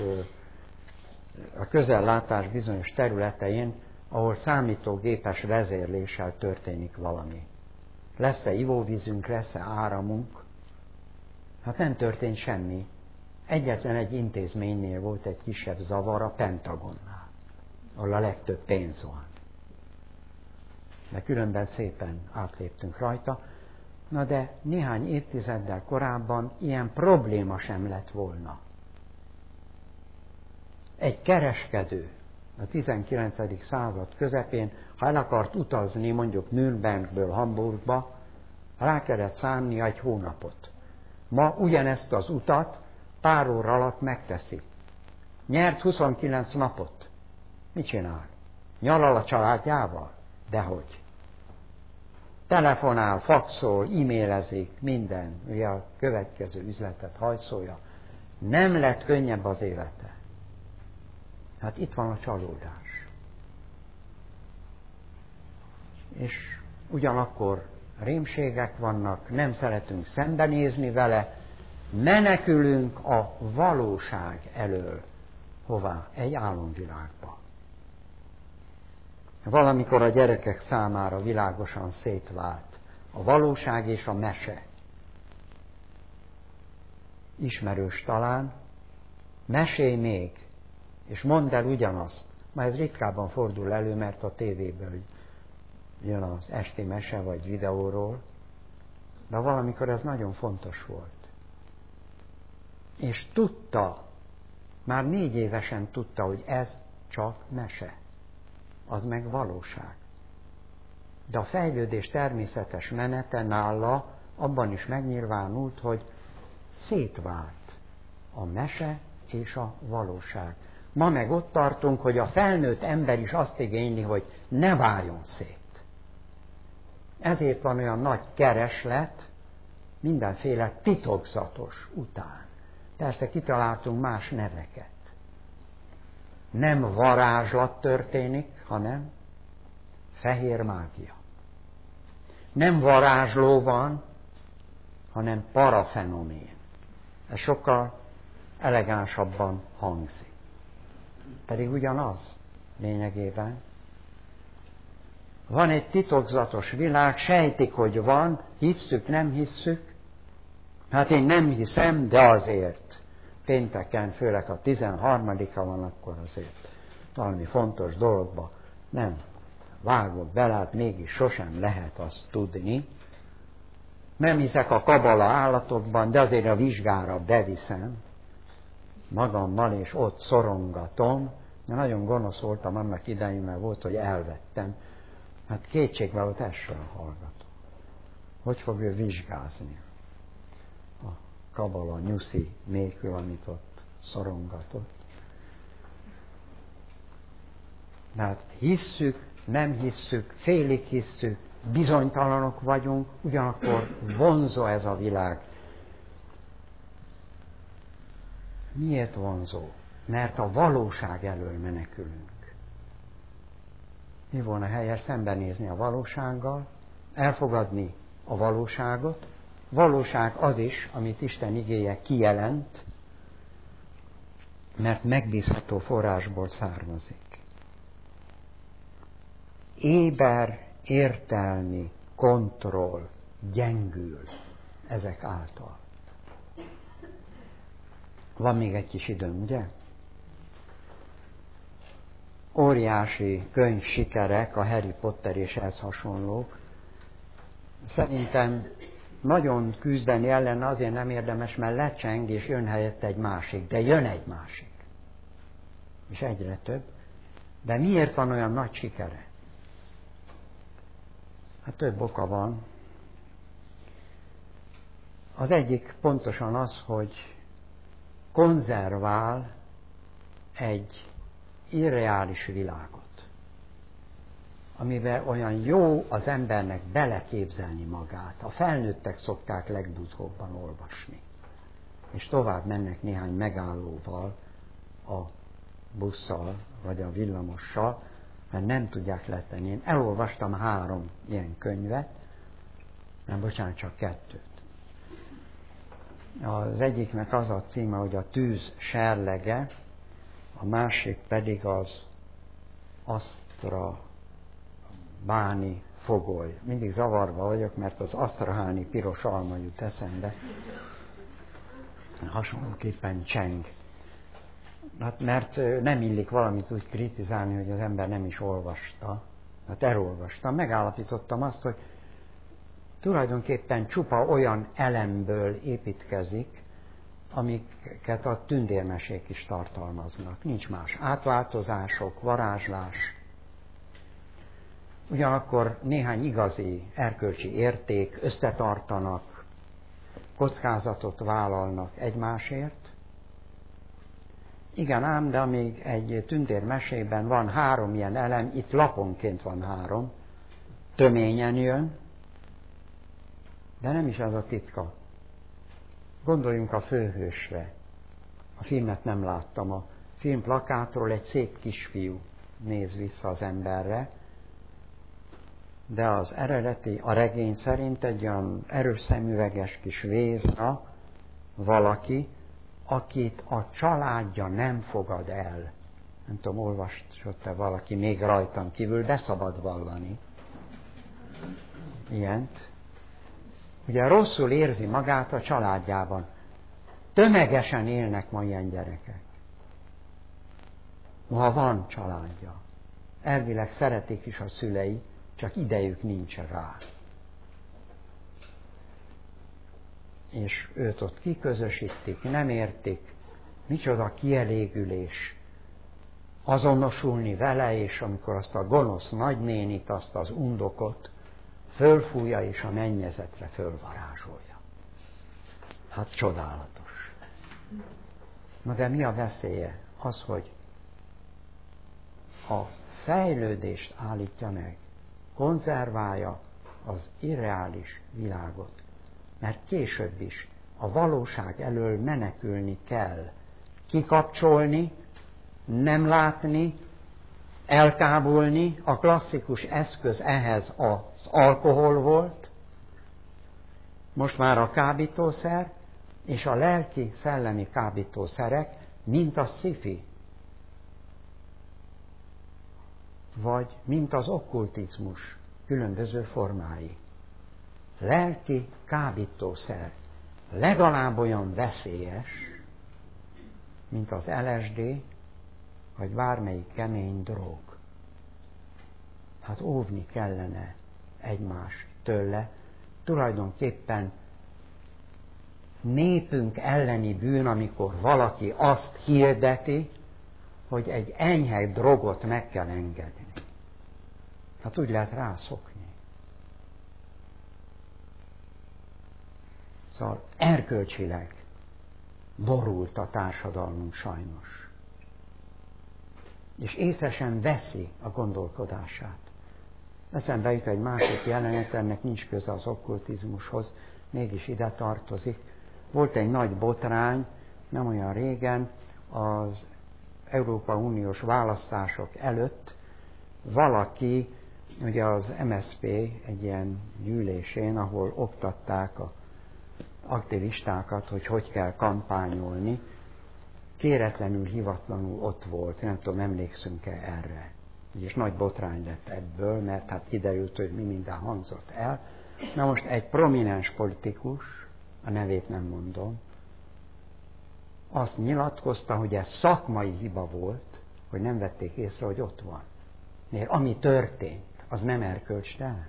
a közellátás bizonyos területein, ahol számítógépes vezérléssel történik valami. Lesz-e ivóvízünk, lesz-e áramunk? Hát nem történt semmi. Egyetlen egy intézménynél volt egy kisebb zavar, a Pentagonnál, ahol a legtöbb pénz van. De különben szépen átléptünk rajta. Na de néhány évtizeddel korábban ilyen probléma sem lett volna. Egy kereskedő a 19. század közepén, ha el akart utazni mondjuk Nürnbergből Hamburgba, rá kellett szánnia egy hónapot. Ma ugyanezt az utat pár óra alatt megteszi. Nyert 29 napot. Mit csinál? Nyaral a családjával? Dehogy. Telefonál, faxol, e-mailezik, minden, ugye a következő üzletet hajszolja. Nem lett könnyebb az élete. Hát itt van a csalódás. És ugyanakkor rémségek vannak, nem szeretünk szembenézni vele, menekülünk a valóság elől. Hová? Egy álomvilágba. Valamikor a gyerekek számára világosan szétvált a valóság és a mese. Ismerős talán, mesélj még, és mondd el ugyanazt. Már ez ritkábban fordul elő, mert a tévéből jön az esti mese vagy videóról, de valamikor ez nagyon fontos volt. És tudta, már 4 évesen tudta, hogy ez csak mese. Az meg valóság. De a fejlődés természetes menete nála abban is megnyilvánult, hogy szétvált a mese és a valóság. Ma meg ott tartunk, hogy a felnőtt ember is azt igényli, hogy ne váljon szét. Ezért van olyan nagy kereslet mindenféle titokzatos után. Persze kitaláltunk más neveket. Nem varázslat történik, hanem fehér mágia. Nem varázsló van, hanem parafenomén. Ez sokkal elegánsabban hangzik. Pedig ugyanaz lényegében. Van egy titokzatos világ, sejtik, hogy van, hisszük, nem hisszük. Hát én nem hiszem, de azért. Pénteken, főleg a 13-a van, akkor azért valami fontos dologba nem vágok bele, hát mégis sosem lehet azt tudni. Nem hiszek a kabala állatokban, de azért a vizsgára beviszem magammal, és ott szorongatom. De nagyon gonosz voltam annak idején, mert volt, hogy elvettem. Hát kétségbe volt, ezt sem hallgatom. Hogy fog ő vizsgázni? A kabala nyuszi nélkül, amit ott szorongatott. De hát hisszük, nem hisszük, félig hisszük, bizonytalanok vagyunk, ugyanakkor vonzó ez a világ. Miért vonzó? Mert a valóság elől menekülünk. Mi volna helyes? Szembenézni a valósággal, elfogadni a valóságot. Valóság az is, amit Isten igéje kijelent, mert megbízható forrásból származik. Éber értelmi kontroll gyengül ezek által. Van még egy kis időm, ugye? Óriási könyv sikerek, a Harry Potter és ehhez hasonlók. Szerintem nagyon küzdeni ellen azért nem érdemes, mert lecseng és jön helyette egy másik, de jön egy másik. És egyre több. De miért van olyan nagy sikere? Hát több oka van. Az egyik pontosan az, hogy konzervál egy irreális világot, amiben olyan jó az embernek beleképzelni magát. A felnőttek szokták legbuzgóbban olvasni, és tovább mennek néhány megállóval a busszal, vagy a villamossal, mert nem tudják letenni. Én elolvastam 3 ilyen könyvet, csak 2. Az egyiknek az a címe, hogy a tűz serlege, a másik pedig az asztrabáni fogoly. Mindig zavarba vagyok, mert az asztraháni piros alma jut eszembe. Hasonlóképpen cseng. Hát mert nem illik valamit úgy kritizálni, hogy az ember nem is olvasta. Hát elolvastam, megállapítottam azt, hogy tulajdonképpen csupa olyan elemből építkezik, amiket a tündérmesék is tartalmaznak. Nincs más. Átváltozások, varázslás. Ugyanakkor néhány igazi erkölcsi érték, összetartanak, kockázatot vállalnak egymásért. Igen ám, de amíg egy tündérmesében van 3 ilyen elem, itt laponként van 3, töményen jön, de nem is az a titka. Gondoljunk a főhősre. A filmet nem láttam. A film plakátról egy szép kisfiú néz vissza az emberre, de az eredeti, a regény szerint egy olyan erős szemüveges kis vézna valaki, akit a családja nem fogad el. Nem tudom, olvasott-e valaki még rajtam kívül, de szabad vallani ilyent. Ugye rosszul érzi magát a családjában. Tömegesen élnek ma ilyen gyerekek. Ha van családja. Elvileg szeretik is a szülei, csak idejük nincs rá. És őt ott kiközösítik, nem értik, micsoda kielégülés azonosulni vele, és amikor azt a gonosz nagynénit, azt az undokot fölfújja, és a mennyezetre fölvarázsolja. Hát csodálatos. Na de mi a veszélye? Az, hogy a fejlődést állítja meg, konzerválja az irreális világot. Mert később is a valóság elől menekülni kell. Kikapcsolni, nem látni, elkábulni. A klasszikus eszköz ehhez az alkohol volt, most már a kábítószer, és a lelki, szellemi kábítószerek, mint a sci-fi, vagy mint az okkultizmus különböző formái. Lelki kábítószer legalább olyan veszélyes, mint az LSD, vagy bármelyik kemény drog. Hát óvni kellene egymást tőle. Tulajdonképpen népünk elleni bűn, amikor valaki azt hirdeti, hogy egy enyhe drogot meg kell engedni. Hát úgy lehet rászokni. Szóval erkölcsileg borult a társadalmunk sajnos. És észre sem veszi a gondolkodását. Eszembe jut egy másik jelenet, ennek nincs köze az okkultizmushoz, mégis ide tartozik. Volt egy nagy botrány, nem olyan régen, az Európai Uniós választások előtt valaki, ugye az MSZP egy ilyen gyűlésén, ahol oktatták az aktivistákat, hogy kell kampányolni, kéretlenül, hivatlanul ott volt, nem tudom, emlékszünk-e erre. És nagy botrány lett ebből, mert hát kiderült, hogy mi minden hangzott el. Na most egy prominens politikus, a nevét nem mondom, azt nyilatkozta, hogy ez szakmai hiba volt, hogy nem vették észre, hogy ott van. Mert ami történt, az nem erkölcstelen.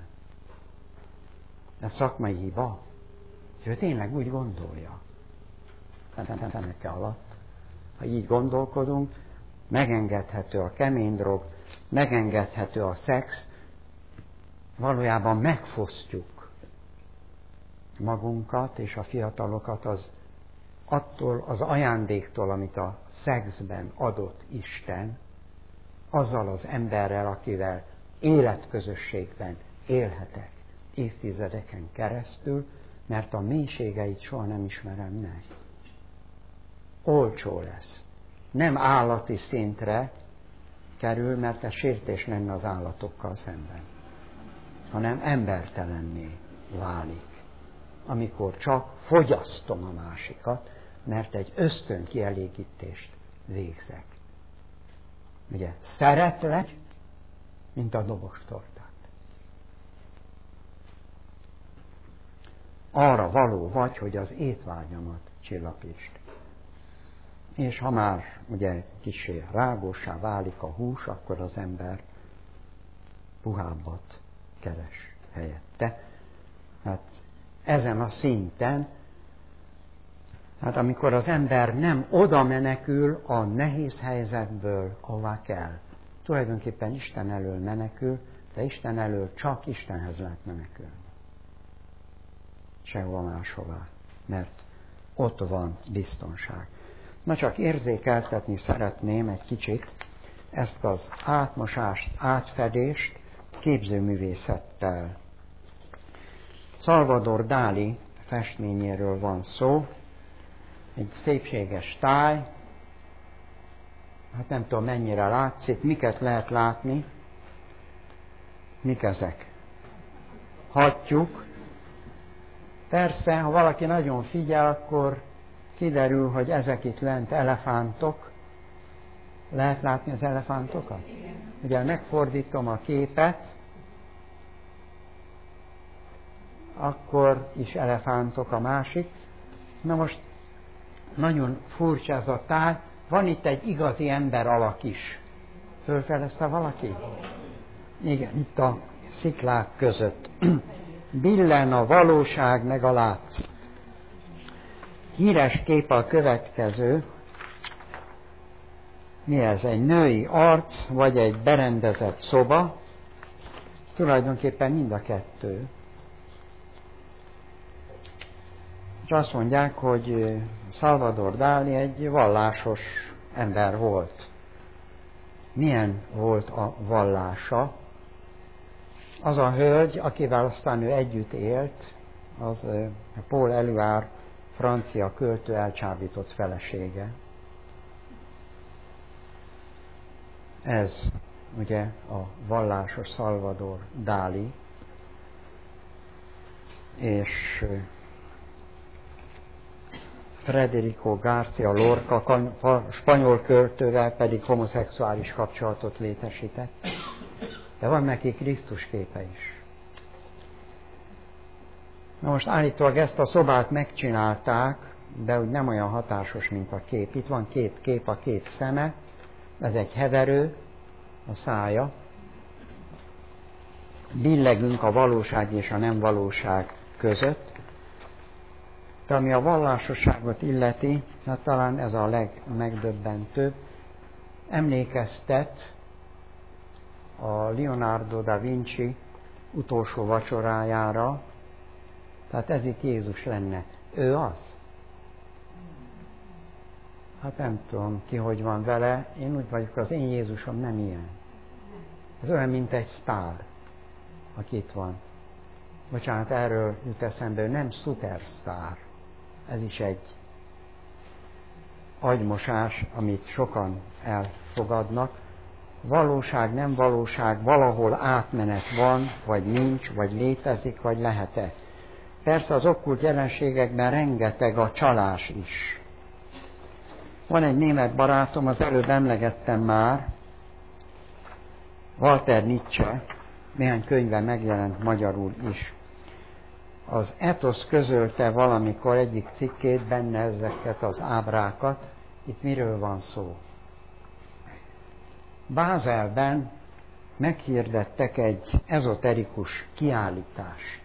Ez szakmai hiba. És ő tényleg úgy gondolja. Szemeke alatt. Ha így gondolkodunk, megengedhető a kemény drog, megengedhető a szex, valójában megfosztjuk magunkat és a fiatalokat attól az ajándéktól, amit a szexben adott Isten, azzal az emberrel, akivel életközösségben élhetek évtizedeken keresztül, mert a mélységeit soha nem ismerem meg. Olcsó lesz. Nem állati szintre kerül, mert ez sértés lenne az állatokkal szemben, hanem embertelenné válik, amikor csak fogyasztom a másikat, mert egy ösztönkielégítést végzek. Ugye, szeretlek, mint a dobostortát. Arra való vagy, hogy az étvágyamat csillapítsd. És ha már ugye kissé rágósá válik a hús, akkor az ember puhábbat keres helyette. Hát ezen a szinten, hát amikor az ember nem oda menekül a nehéz helyzetből, ahová kell. Tulajdonképpen Isten elől menekül, de Isten elől csak Istenhez lehet menekülni. Sehova máshová, mert ott van biztonság. Na csak érzékeltetni szeretném egy kicsit ezt az átmosást, átfedést képzőművészettel. Salvador Dali festményéről van szó, egy szépséges táj, hát nem tudom mennyire látszik, miket lehet látni, mik ezek? Hattyúk. Persze, ha valaki nagyon figyel, akkor kiderül, hogy ezek itt lent elefántok. Lehet látni az elefántokat? Ugye megfordítom a képet, akkor is elefántok a másik. Na most nagyon furcsa ez a táj. Van itt egy igazi ember alak is. Fölfedezte valaki? Igen, itt a sziklák között. Billen a valóság meg a látszat. Híres kép a következő. Mi ez? Egy női arc, vagy egy berendezett szoba? Tulajdonképpen mind a kettő. És azt mondják, hogy Salvador Dali egy vallásos ember volt. Milyen volt a vallása? Az a hölgy, akivel aztán ő együtt élt, az Paul Éluard, francia költő elcsábított felesége. Ez ugye a vallásos Salvador Dali, és Federico García Lorca, spanyol költővel pedig homoszexuális kapcsolatot létesített. De van neki Krisztus képe is. Na most állítólag ezt a szobát megcsinálták, de úgy nem olyan hatásos, mint a kép. Itt van két kép, a két szeme, ez egy heverő, a szája. Billegünk a valóság és a nem valóság között. De ami a vallásosságot illeti, hát talán ez a legmegdöbbentőbb, emlékeztet a Leonardo da Vinci utolsó vacsorájára, tehát ez itt Jézus lenne. Ő az? Hát nem tudom ki, hogy van vele, én úgy vagyok, az én Jézusom nem ilyen. Ez olyan, mint egy sztár, aki itt van. Bocsánat, erről jut eszembe, nem szupersztár. Ez is egy agymosás, amit sokan elfogadnak. Valóság, nem valóság, valahol átmenet van, vagy nincs, vagy létezik, vagy lehet-e. Persze az okkult jelenségekben rengeteg a csalás is. Van egy német barátom, az előbb emlegettem már, Walter Nietzsche, néhány könyve megjelent magyarul is. Az etosz közölte valamikor egyik cikkét, benne ezeket az ábrákat. Itt miről van szó? Bázelben meghirdettek egy ezoterikus kiállítást.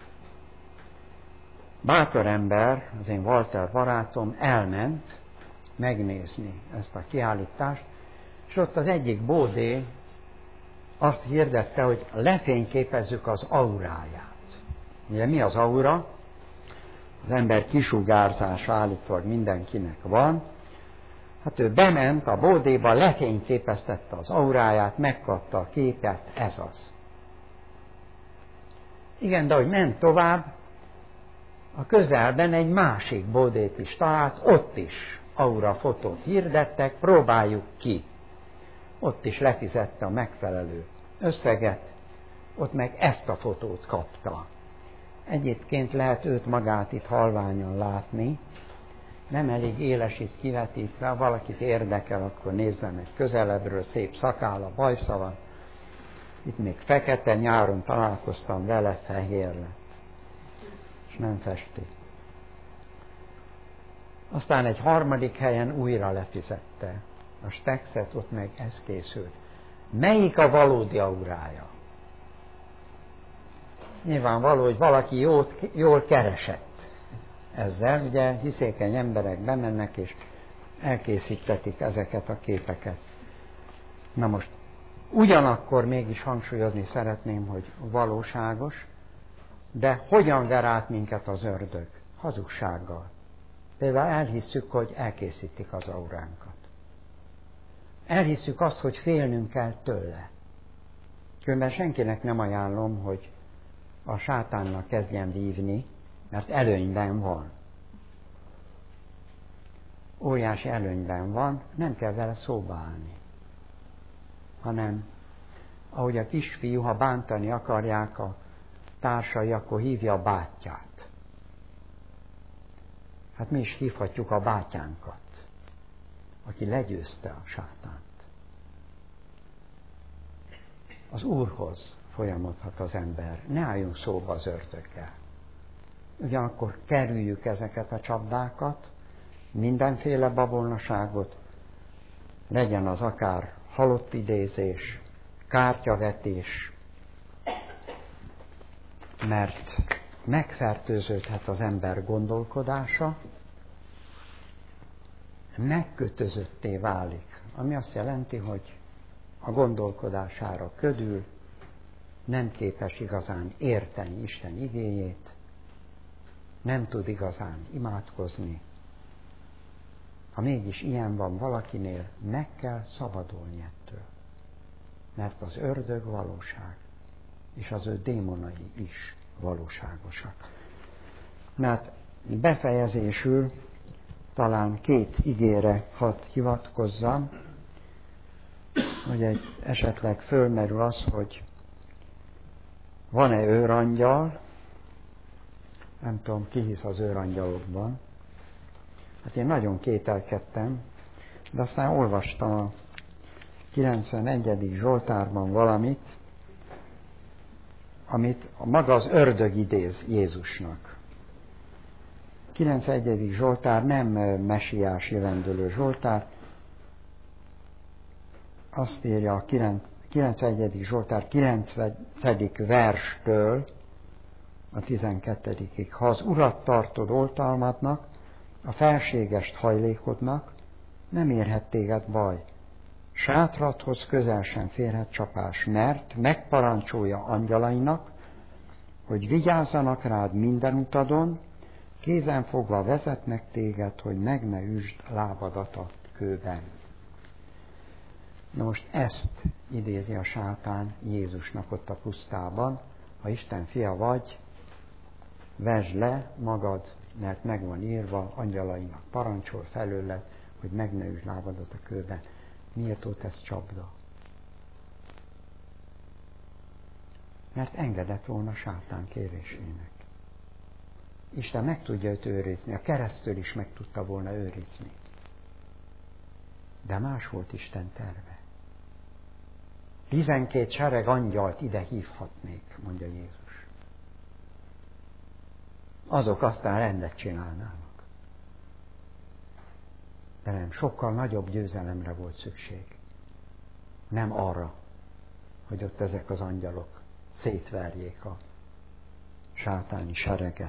Bátor ember, az én Walter barátom elment megnézni ezt a kiállítást, és ott az egyik bódé azt hirdette, hogy lefényképezzük az auráját. Ugye mi az aura? az ember kisugárzása állítólag mindenkinek van. Hát ő bement a bódéba, lefényképeztette az auráját, megkapta a képet, ez az. Igen, de hogy ment tovább, a közelben egy másik bódét is talált, ott is aurafotót hirdettek, próbáljuk ki. Ott is lefizette a megfelelő összeget, ott meg ezt a fotót kapta. Egyébként lehet őt magát itt halványan látni, nem elég éles itt kivetítve, ha valakit érdekel, akkor nézze meg közelebbről, szép szakálla, bajsza van. Itt még fekete, nyáron találkoztam vele, fehér lett. És nem festi. Aztán egy harmadik helyen újra lefizette a stexet, ott meg ez készült. Melyik a valódi aurája? Nyilvánvaló, hogy valaki jól keresett ezzel, ugye hiszékeny emberek bemennek és elkészítetik ezeket a képeket. Na most, ugyanakkor mégis hangsúlyozni szeretném, hogy valóságos, de hogyan ver át minket az ördög? Hazugsággal. Például elhisszük, hogy elkészítik az auránkat. Elhisszük azt, hogy félnünk kell tőle. Különben senkinek nem ajánlom, hogy a sátánnak kezdjen vívni, mert előnyben van. Óriási előnyben van, nem kell vele szóba állni. Hanem, ahogy a kisfiú, ha bántani akarják a társai, akkor hívja a bátyját. Hát mi is hívhatjuk a bátyánkat, aki legyőzte a sátánt. Az Úrhoz folyamodhat az ember, ne álljunk szóba az ördöggel. Ugyanakkor kerüljük ezeket a csapdákat, mindenféle babolnaságot, legyen az akár halott idézés, kártyavetés, mert megfertőződhet az ember gondolkodása, megkötözötté válik, ami azt jelenti, hogy a gondolkodására ködül, nem képes igazán érteni Isten igéjét, nem tud igazán imádkozni. Ha mégis ilyen van valakinél, meg kell szabadulni ettől. Mert az ördög valóság, és az ő démonai is valóságosak. Mert befejezésül talán 2 igére hadd hivatkozzam, hogy esetleg fölmerül az, hogy van-e őrangyal, nem tudom, ki hisz az őrangyalokban. Hát én nagyon kételkedtem, de aztán olvastam a 91. Zsoltárban valamit, amit maga az ördög idéz Jézusnak. 91. Zsoltár nem mesiás jövendőlő Zsoltár, azt írja a 91. Zsoltár 9. verstől a 12. Ha az Urat tartod oltalmadnak, a felségest hajlékodnak, nem érhet téged baj. Sátradhoz közel sem férhet csapás, mert megparancsolja angyalainak, hogy vigyázzanak rád minden utadon, kézen fogva vezetnek téged, hogy meg ne üsd lábadat a kőben. Na most ezt idézi a sátán Jézusnak ott a pusztában, ha Isten fia vagy, vesd le magad, mert meg van írva, angyalainak parancsol felőled, hogy meg ne üsd lábadat a kőben. Miért volt ez csapda? Mert engedett volna sátán kérésének. Isten meg tudja őt őrizni, a keresztől is meg tudta volna őrizni. De más volt Isten terve. 12 sereg angyalt ide hívhatnék, mondja Jézus. Azok aztán rendet csinálnának. De nem, sokkal nagyobb győzelemre volt szükség. Nem arra, hogy ott ezek az angyalok szétverjék a sátáni sereget.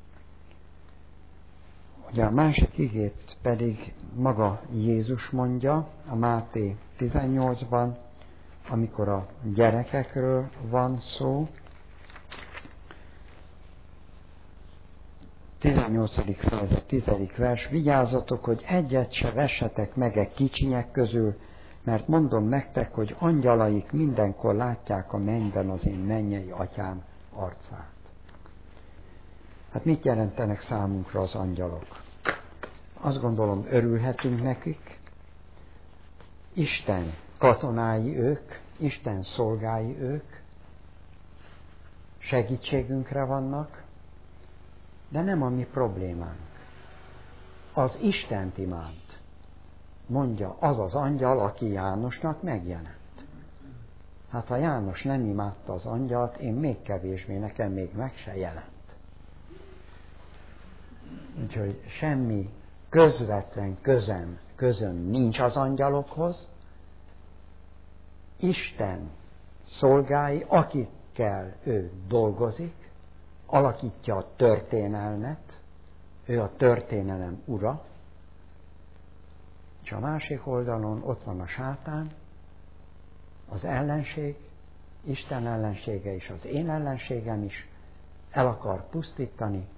Ugye a másik igét pedig maga Jézus mondja a Máté 18-ban, amikor a gyerekekről van szó. 18. fejezet 10. vers, vigyázzatok, hogy egyet se vessetek meg e kicsinyek közül, mert mondom nektek, hogy angyalaik mindenkor látják a mennyben az én mennyei atyám arcát. Hát mit jelentenek számunkra az angyalok? Azt gondolom, örülhetünk nekik. Isten katonái ők, Isten szolgái ők, segítségünkre vannak, de nem a mi problémánk. Az Istent imánt, mondja az az angyal, aki Jánosnak megjelent. Hát ha János nem imádta az angyalt, én még kevésbé, nekem még meg se jelent. Úgyhogy semmi közvetlen közöm nincs az angyalokhoz. Isten szolgái, akikkel ő dolgozik, alakítja a történelmet, ő a történelem ura, és a másik oldalon ott van a sátán, az ellenség, Isten ellensége és az én ellenségem is el akar pusztítani,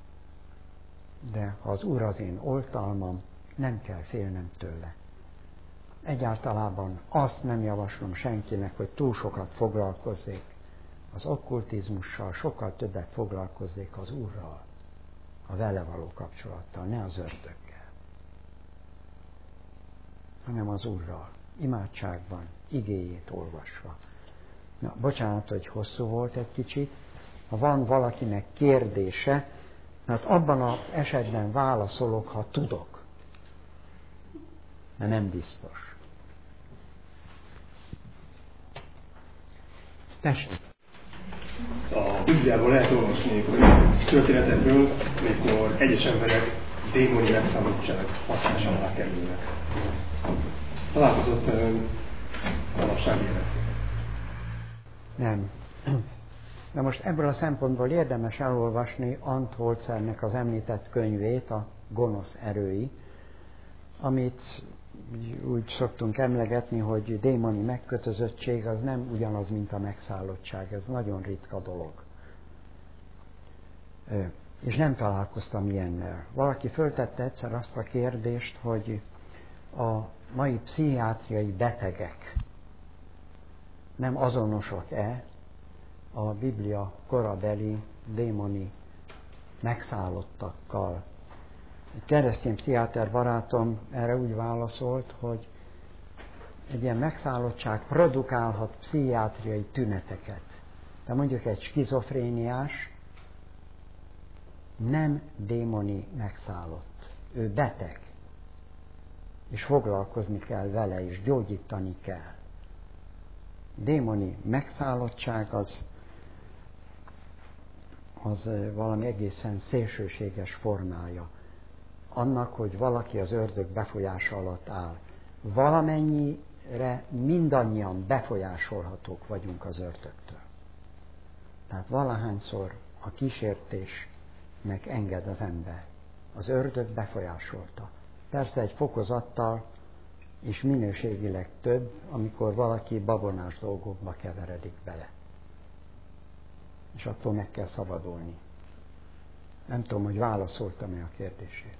de ha az Úr az én oltalmam, nem kell félnem tőle. Egyáltalában azt nem javaslom senkinek, hogy túl sokat foglalkozzék az okkultizmussal, sokkal többet foglalkozzék az Úrral, a vele való kapcsolattal, ne az ördöggel, hanem az Úrral, imádságban, igéjét olvasva. Na, bocsánat, hogy hosszú volt egy kicsit. Ha van valakinek kérdése, hát abban az esetben válaszolok, ha tudok. De nem biztos. Tessék! A Bibliából lehet olvasni történetekről, amikor egyes emberek démoni megszálltság hatása alá kerülnek. Találkozott manapság életén? Nem. De most ebből a szempontból érdemes elolvasni Ant Holzernek az említett könyvét, a Gonosz erői, amit úgy szoktunk emlegetni, hogy démoni megkötözöttség az nem ugyanaz, mint a megszállottság. Ez nagyon ritka dolog. És nem találkoztam ilyennel. Valaki föltette egyszer azt a kérdést, hogy a mai pszichiátriai betegek nem azonosak-e a Biblia korabeli démoni megszállottakkal. Egy keresztény pszichiáter barátom erre úgy válaszolt, hogy egy ilyen megszállottság produkálhat pszichiátriai tüneteket. De mondjuk egy skizofréniás nem démoni megszállott. Ő beteg. És foglalkozni kell vele, és gyógyítani kell. Démoni megszállottság az valami egészen szélsőséges formája annak, hogy valaki az ördög befolyása alatt áll. Valamennyire mindannyian befolyásolhatók vagyunk az ördögtől. Tehát valahányszor a kísértésnek enged az ember. Az ördög befolyásolta. Persze egy fokozattal és minőségileg több, amikor valaki babonás dolgokba keveredik bele. És attól meg kell szabadulni. Nem tudom, hogy válaszoltam-e a kérdésére.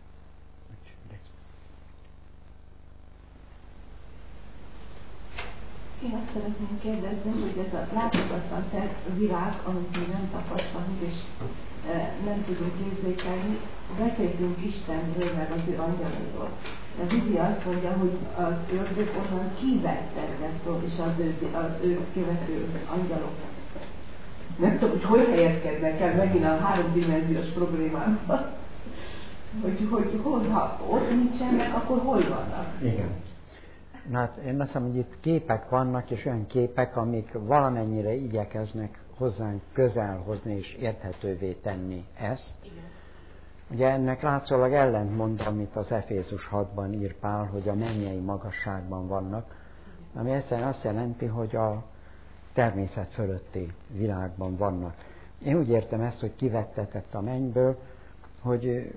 Én azt szeretném kérdezni, hogy ez a láthatatlan világ, amit mi nem tapasztalunk és nem tudunk érzékelni, beszéltünk Istenről, meg az ő angyalairól. A Biblia azt mondja, hogy az ördög onnan kivettetlen szól, és az ő követő angyalok. Nem tudom, hogy hol helyezkednek el megint a háromdimenziós problémákban. Hogy ha ott nincsenek, akkor hol vannak? Igen. Na hát én azt mondom, hogy itt képek vannak, és olyan képek, amik valamennyire igyekeznek hozzánk közel hozni és érthetővé tenni ezt. Igen. Ugye ennek látszólag ellentmond, amit az Efézus 6-ban ír Pál, hogy a mennyei magasságban vannak, ami egyszerűen azt jelenti, hogy a természet fölötti világban vannak. Én úgy értem ezt, hogy kivettetett a mennyből, hogy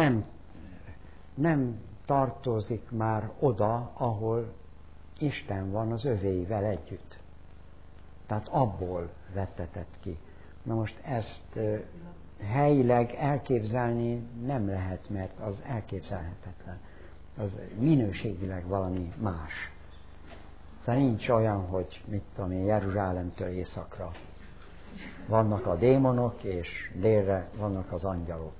nem tartozik már oda, ahol Isten van az övéivel együtt. Tehát abból vettetett ki. Na most ezt helyileg elképzelni nem lehet, mert az elképzelhetetlen. Az minőségileg valami más. Tehát nincs olyan, hogy mit tudom én, Jeruzsálemtől északra vannak a démonok, és délre vannak az angyalok.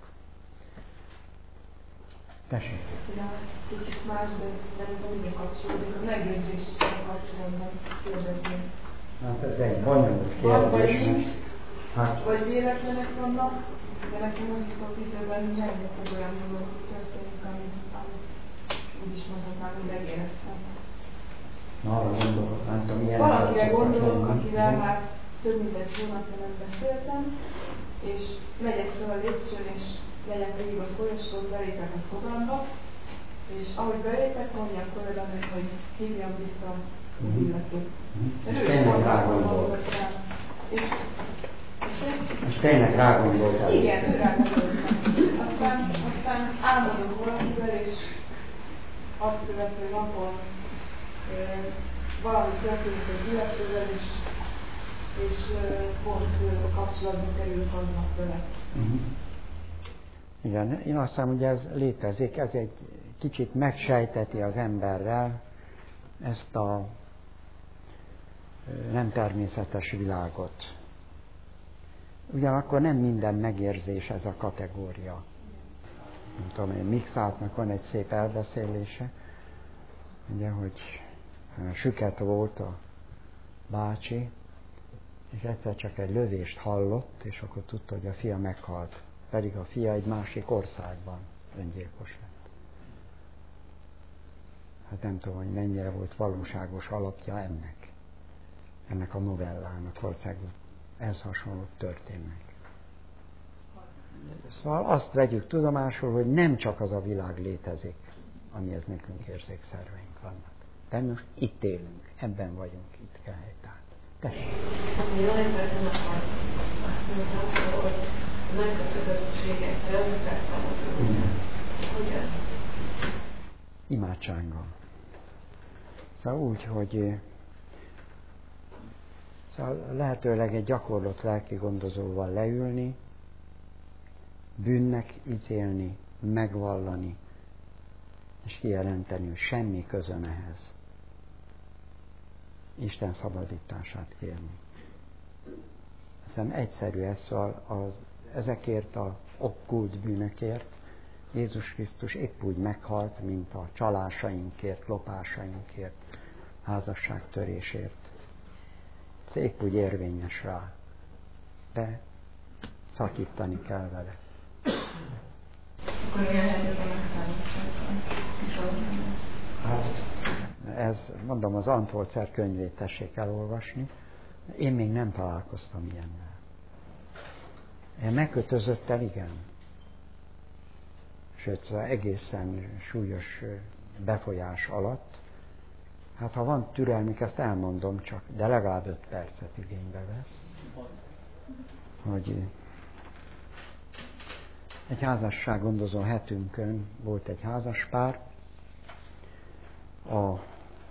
Tessék. Kicsit más, de nem ide kapcsolódik, a megérzéssel kapcsolatban kérdezni. Hát ez egy bonyolult kérdés. Vagy véletlenek vannak, de nekem úgy jutott időben rengeteg olyan dolog történik, amit úgy is mondhatnám, hogy megéreztem. Na, arra gondolok, nem tudom, milyen... Valakire gondolok, akivel már több mint egy hónapja nem beszéltem, és megyek fel a lépcsőn, és megyek végig a folyosón, belépek a szobámba, és ahogy belépek, mondja a kolléganőt, hogy hívjam vissza az illetőt. És tényleg rágondolok. És tényleg rágondoltál. Igen, ő rágondoltam. Aztán álmodok valakivel, és azt követő napon valami történik az illetővel, és pont kapcsolatba kerülünk annak vele. Igen, én azt hiszem, hogy ez létezik, ez egy kicsit megsejteti az emberrel ezt a nem természetes világot. Ugyanakkor nem minden megérzés ez a kategória. Nem tudom, én Mixátnak van egy szép elbeszélése, ugye, hogy süket volt a bácsi, és egyszer csak egy lövést hallott, és akkor tudta, hogy a fia meghalt. Pedig a fia egy másik országban öngyilkos lett. Hát nem tudom, hogy mennyire volt valóságos alapja ennek a novellának, valószínűleg ez hasonló történnek. Szóval azt vegyük tudomásul, hogy nem csak az a világ létezik, amihez nekünk érzékszerveink vannak. De most itt élünk, ebben vagyunk, itt kell helytállni. Tessék! Jól értettem, azt mondtam, hogy a megkötözöttséget felmutattam. Hogyan? Imádsággal. Szóval úgy, hogy lehetőleg egy gyakorlott lelki gondozóval leülni, bűnnek ítélni, megvallani, és kijelenteni, hogy semmi közöm ehhez. Isten szabadítását kérni. Hiszem egyszerű ez, szóval ezekért a okkult bűnökért Jézus Krisztus épp úgy meghalt, mint a csalásainkért, lopásainkért, házasságtörésért. Ez épp úgy érvényes rá. De szakítani kell vele. Akkor milyen helyzet a megszállítással? Hát, ez, mondom, az Antolcer könyvét tessék elolvasni. Én még nem találkoztam ilyennel. Én megkötözöttel, igen. Sőt, szóval egészen súlyos befolyás alatt. Hát ha van türelmük, ezt elmondom csak, de legalább 5 percet igénybe vesz. Hogy egy házassággondozó hetünkön volt egy házaspár. A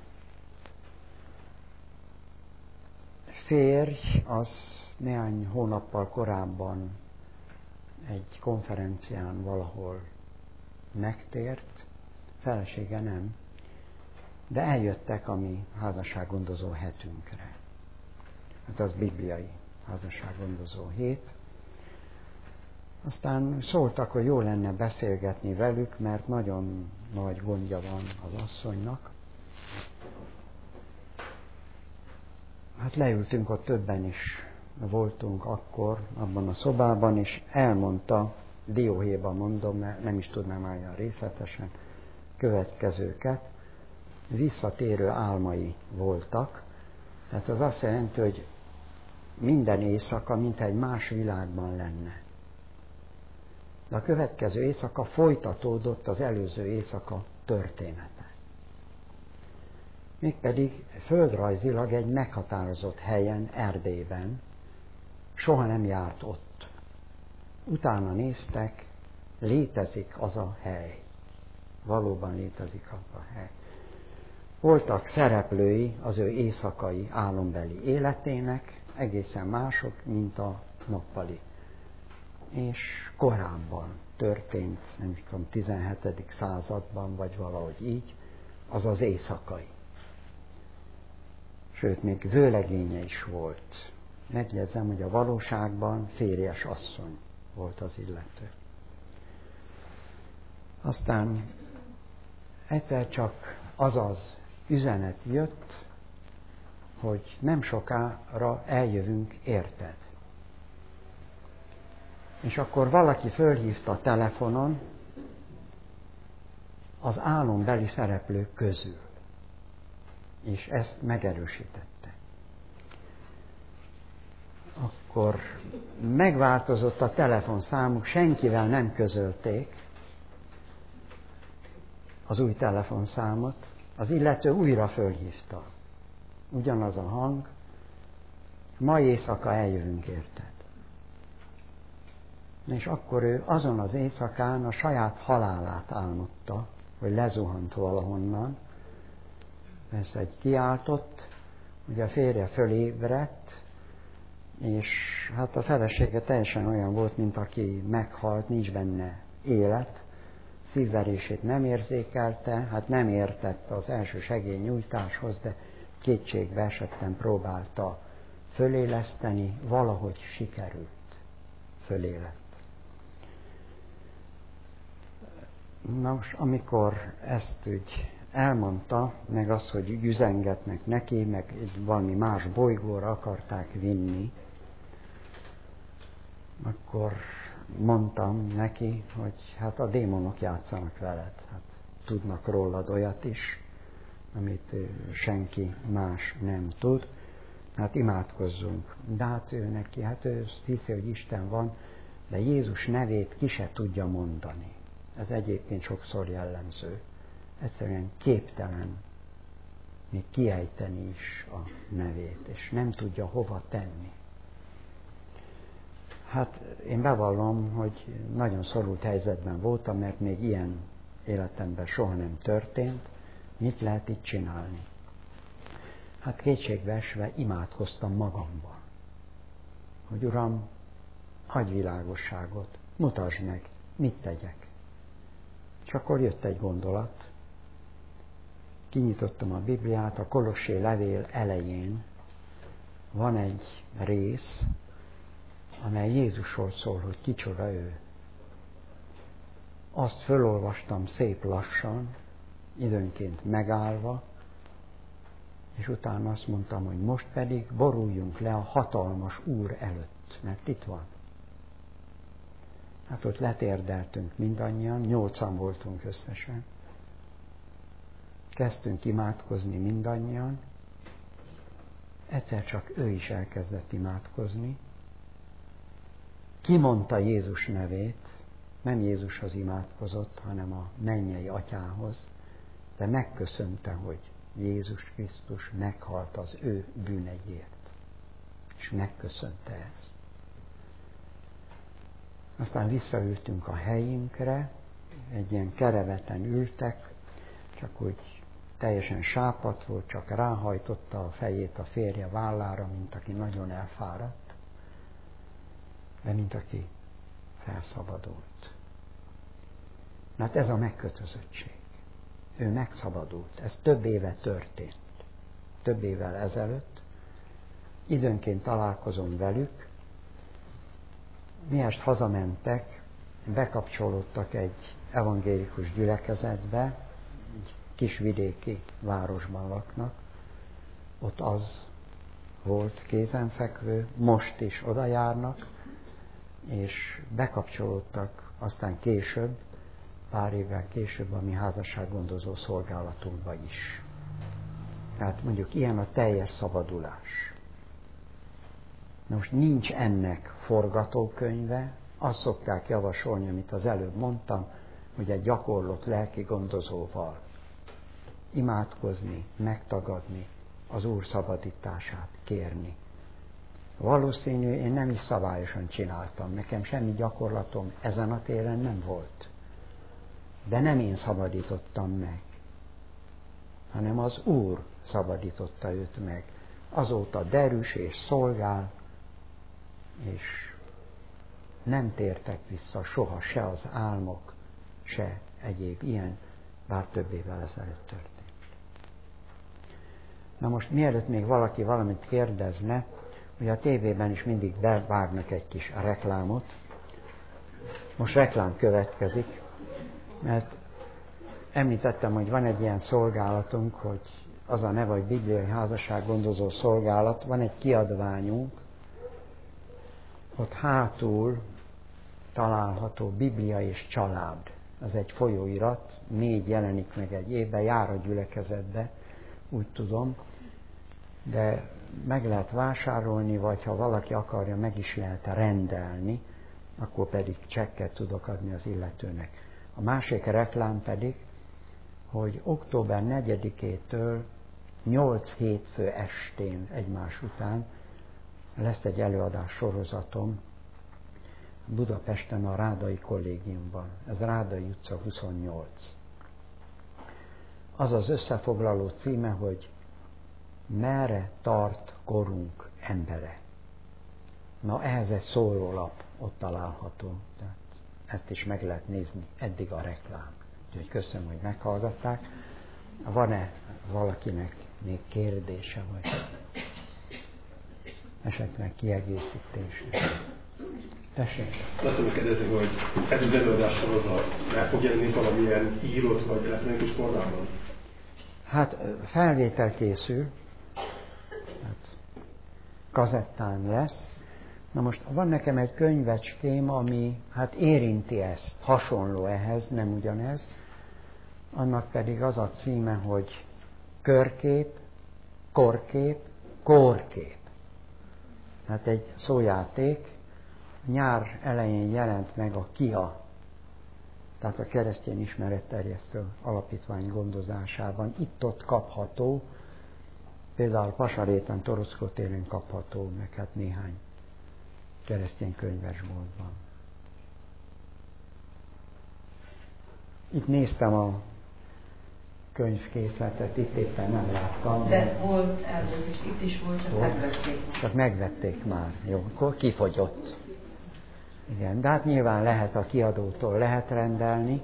férj az néhány hónappal korábban egy konferencián valahol megtért, felesége nem, de eljöttek a mi házassággondozó hetünkre. Hát az bibliai házassággondozó hét. Aztán szóltak, hogy jó lenne beszélgetni velük, mert nagyon nagy gondja van az asszonynak. Hát leültünk, ott többen is voltunk akkor abban a szobában, és elmondta, dióhéjban mondom, mert nem is tudnám olyan részletesen, következőket. Visszatérő álmai voltak. Tehát az azt jelenti, hogy minden éjszaka mintha egy más világban lenne. De a következő éjszaka folytatódott az előző éjszaka története. Mégpedig földrajzilag egy meghatározott helyen, Erdélyben, soha nem járt ott. Utána néztek, létezik az a hely. Valóban létezik az a hely. Voltak szereplői az ő éjszakai álombeli életének, egészen mások, mint a nappali és korábban történt, nem tudom, 17. században, vagy valahogy így, az az éjszakai. Sőt, még vőlegénye is volt. Megjegyzem, hogy a valóságban férjes asszony volt az illető. Aztán egyszer csak az üzenet jött, hogy nem sokára eljövünk, érted? És akkor valaki fölhívta a telefonon az álombeli szereplők közül, és ezt megerősítette. Akkor megváltozott a telefonszámuk, senkivel nem közölték az új telefonszámot, az illető újra fölhívta. Ugyanaz a hang, ma éjszaka eljövünk, érted? És akkor ő azon az éjszakán a saját halálát álmodta, hogy lezuhant valahonnan, ez egy kiáltott, ugye a férje fölébredt, és hát a felesége teljesen olyan volt, mint aki meghalt, nincs benne élet, szívverését nem érzékelte, hát nem értett az első segélynyújtáshoz, de kétségbe esetten próbálta föléleszteni, valahogy sikerült, fölélett. Na most, amikor ezt úgy elmondta, meg az, hogy üzengetnek neki, meg valami más bolygóra akarták vinni, akkor mondtam neki, hogy hát a démonok játszanak veled, hát tudnak rólad olyat is, amit senki más nem tud, hát imádkozzunk. De hát ő neki, hát ő hiszi, hogy Isten van, de Jézus nevét ki se tudja mondani. Ez egyébként sokszor jellemző. Egyszerűen képtelen még kiejteni is a nevét, és nem tudja hova tenni. Hát én bevallom, hogy nagyon szorult helyzetben voltam, mert még ilyen életemben soha nem történt. Mit lehet itt csinálni? Hát kétségbe esve imádkoztam magamban, hogy Uram, adj világosságot, mutasd meg, mit tegyek. És akkor jött egy gondolat, kinyitottam a Bibliát, a Kolossé levél elején van egy rész, amely Jézusról szól, hogy kicsoda ő. Azt fölolvastam szép lassan, időnként megállva, és utána azt mondtam, hogy most pedig boruljunk le a hatalmas Úr előtt, mert itt van. Hát ott letérdeltünk mindannyian, 8-an voltunk összesen. Kezdtünk imádkozni mindannyian. Egyszer csak ő is elkezdett imádkozni. Kimondta Jézus nevét, nem Jézushoz imádkozott, hanem a mennyei atyához, de megköszönte, hogy Jézus Krisztus meghalt az ő bűneiért. És megköszönte ezt. Aztán visszaültünk a helyünkre, egy ilyen kereveten ültek, csak úgy teljesen sápadt volt, csak ráhajtotta a fejét a férje vállára, mint aki nagyon elfáradt, de mint aki felszabadult. Mert ez a megkötözöttség. Ő megszabadult. Ez több éve történt. Több évvel ezelőtt. Időnként találkozom velük. Miest hazamentek, bekapcsolódtak egy evangélikus gyülekezetbe, egy kisvidéki városban laknak. Ott az volt kézenfekvő, most is oda járnak, és bekapcsolódtak aztán később, pár évvel később a mi házassággondozó szolgálatunkba is. Tehát mondjuk ilyen a teljes szabadulás. Na most nincs ennek forgatókönyve, azt szokták javasolni, amit az előbb mondtam, hogy egy gyakorlott lelki gondozóval imádkozni, megtagadni, az Úr szabadítását kérni. Valószínű, én nem is szabályosan csináltam, nekem semmi gyakorlatom ezen a téren nem volt. De nem én szabadítottam meg, hanem az Úr szabadította őt meg. Azóta derűs és szolgál, és nem tértek vissza soha, se az álmok, se egyéb ilyen, bár több évvel ezelőtt történt. Na most mielőtt még valaki valamit kérdezne, ugye a tévében is mindig bevágnak egy kis reklámot. Most reklám következik, mert említettem, hogy van egy ilyen szolgálatunk, hogy az a neve, hogy Bibliai Házasság Gondozó Szolgálat, van egy kiadványunk, ott hátul található Biblia és család. Ez egy folyóirat, 4 jelenik meg egy évben, jár a gyülekezetbe, úgy tudom, de meg lehet vásárolni, vagy ha valaki akarja, meg is lehet rendelni, akkor pedig csekket tudok adni az illetőnek. A másik reklám pedig, hogy október 4-től 8 hétfő estén egymás után lesz egy előadás sorozatom Budapesten a Rádai Kollégiumban. Ez Rádai utca 28. Az az összefoglaló címe, hogy merre tart korunk embere. Na, ehhez egy szórólap ott található. Tehát ezt is meg lehet nézni, eddig a reklám. Úgyhogy köszönöm, hogy meghallgatták. Van-e valakinek még kérdése, vagy esetleg kiegészítése? Tessék? Azt tudom kérdezni, hogy ez az előadás sorozat el fog jelenni valamilyen írott, vagy lesz még is formában? Hát felvétel készül, hát kazettán lesz. Na most van nekem egy könyvecském, ami hát érinti ezt, hasonló ehhez, nem ugyanez. Annak pedig az a címe, hogy körkép, korkép, kórkép. Hát egy szójáték, nyár elején jelent meg a KIA, tehát a Keresztény Ismeretterjesztő Alapítvány gondozásában. Itt-ott kapható, például Pasaréten, Toroczko téren kapható, meg hát néhány keresztény könyvesboltban. Itt néztem a könyvkészletet, itt éppen nem láttam. De volt előtt is, itt is volt, csak megvették. Csak megvették már, jó, akkor kifogyott. Igen, de hát nyilván lehet a kiadótól lehet rendelni.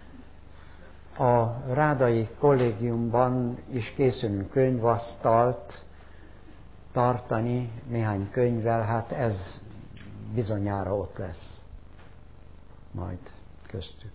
A Rádai Kollégiumban is készülünk könyvasztalt tartani néhány könyvvel, hát ez bizonyára ott lesz majd köztük.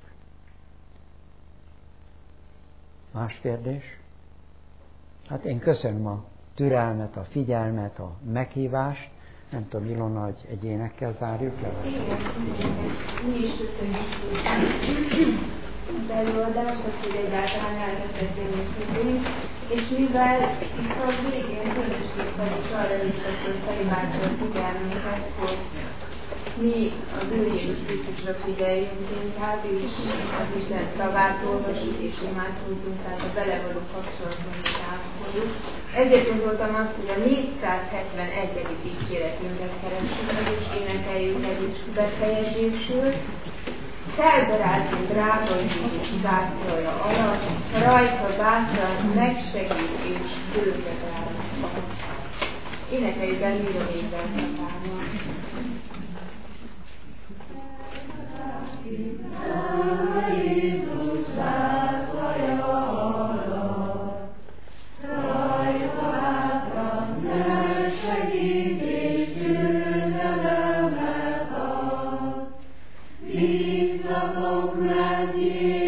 Más kérdés? Hát én köszönöm a türelmet, a figyelmet, a meghívást. Nem tudom, Ilona, hogy egy énekkel zárjuk le? Igen, mi is köszönjük az előadást, azt, hogy egyáltalán elkezdettél és mivel itt a végén különösképpen is arra visszatől felibáltól a figyelmünket, hogy mi az ő Jézus Krisztusra figyeljünk inkább, és az Isten szavát olvasjuk és imádkozunk, tehát a belevaló kapcsolatunkat ápoljuk. Ezért gondoltam azt, hogy a 471. dicséretünket keressük, és énekeljük együtt befejezésül. Felbarátni drága Jézus zászlaja alatt, rajta bátran megsegít és bőket áll. Énekeljük el Mira Végben szakában. Jézus zászlaja alatt, rajta bátran megsegít és győzelemet ad. Bízzatok meg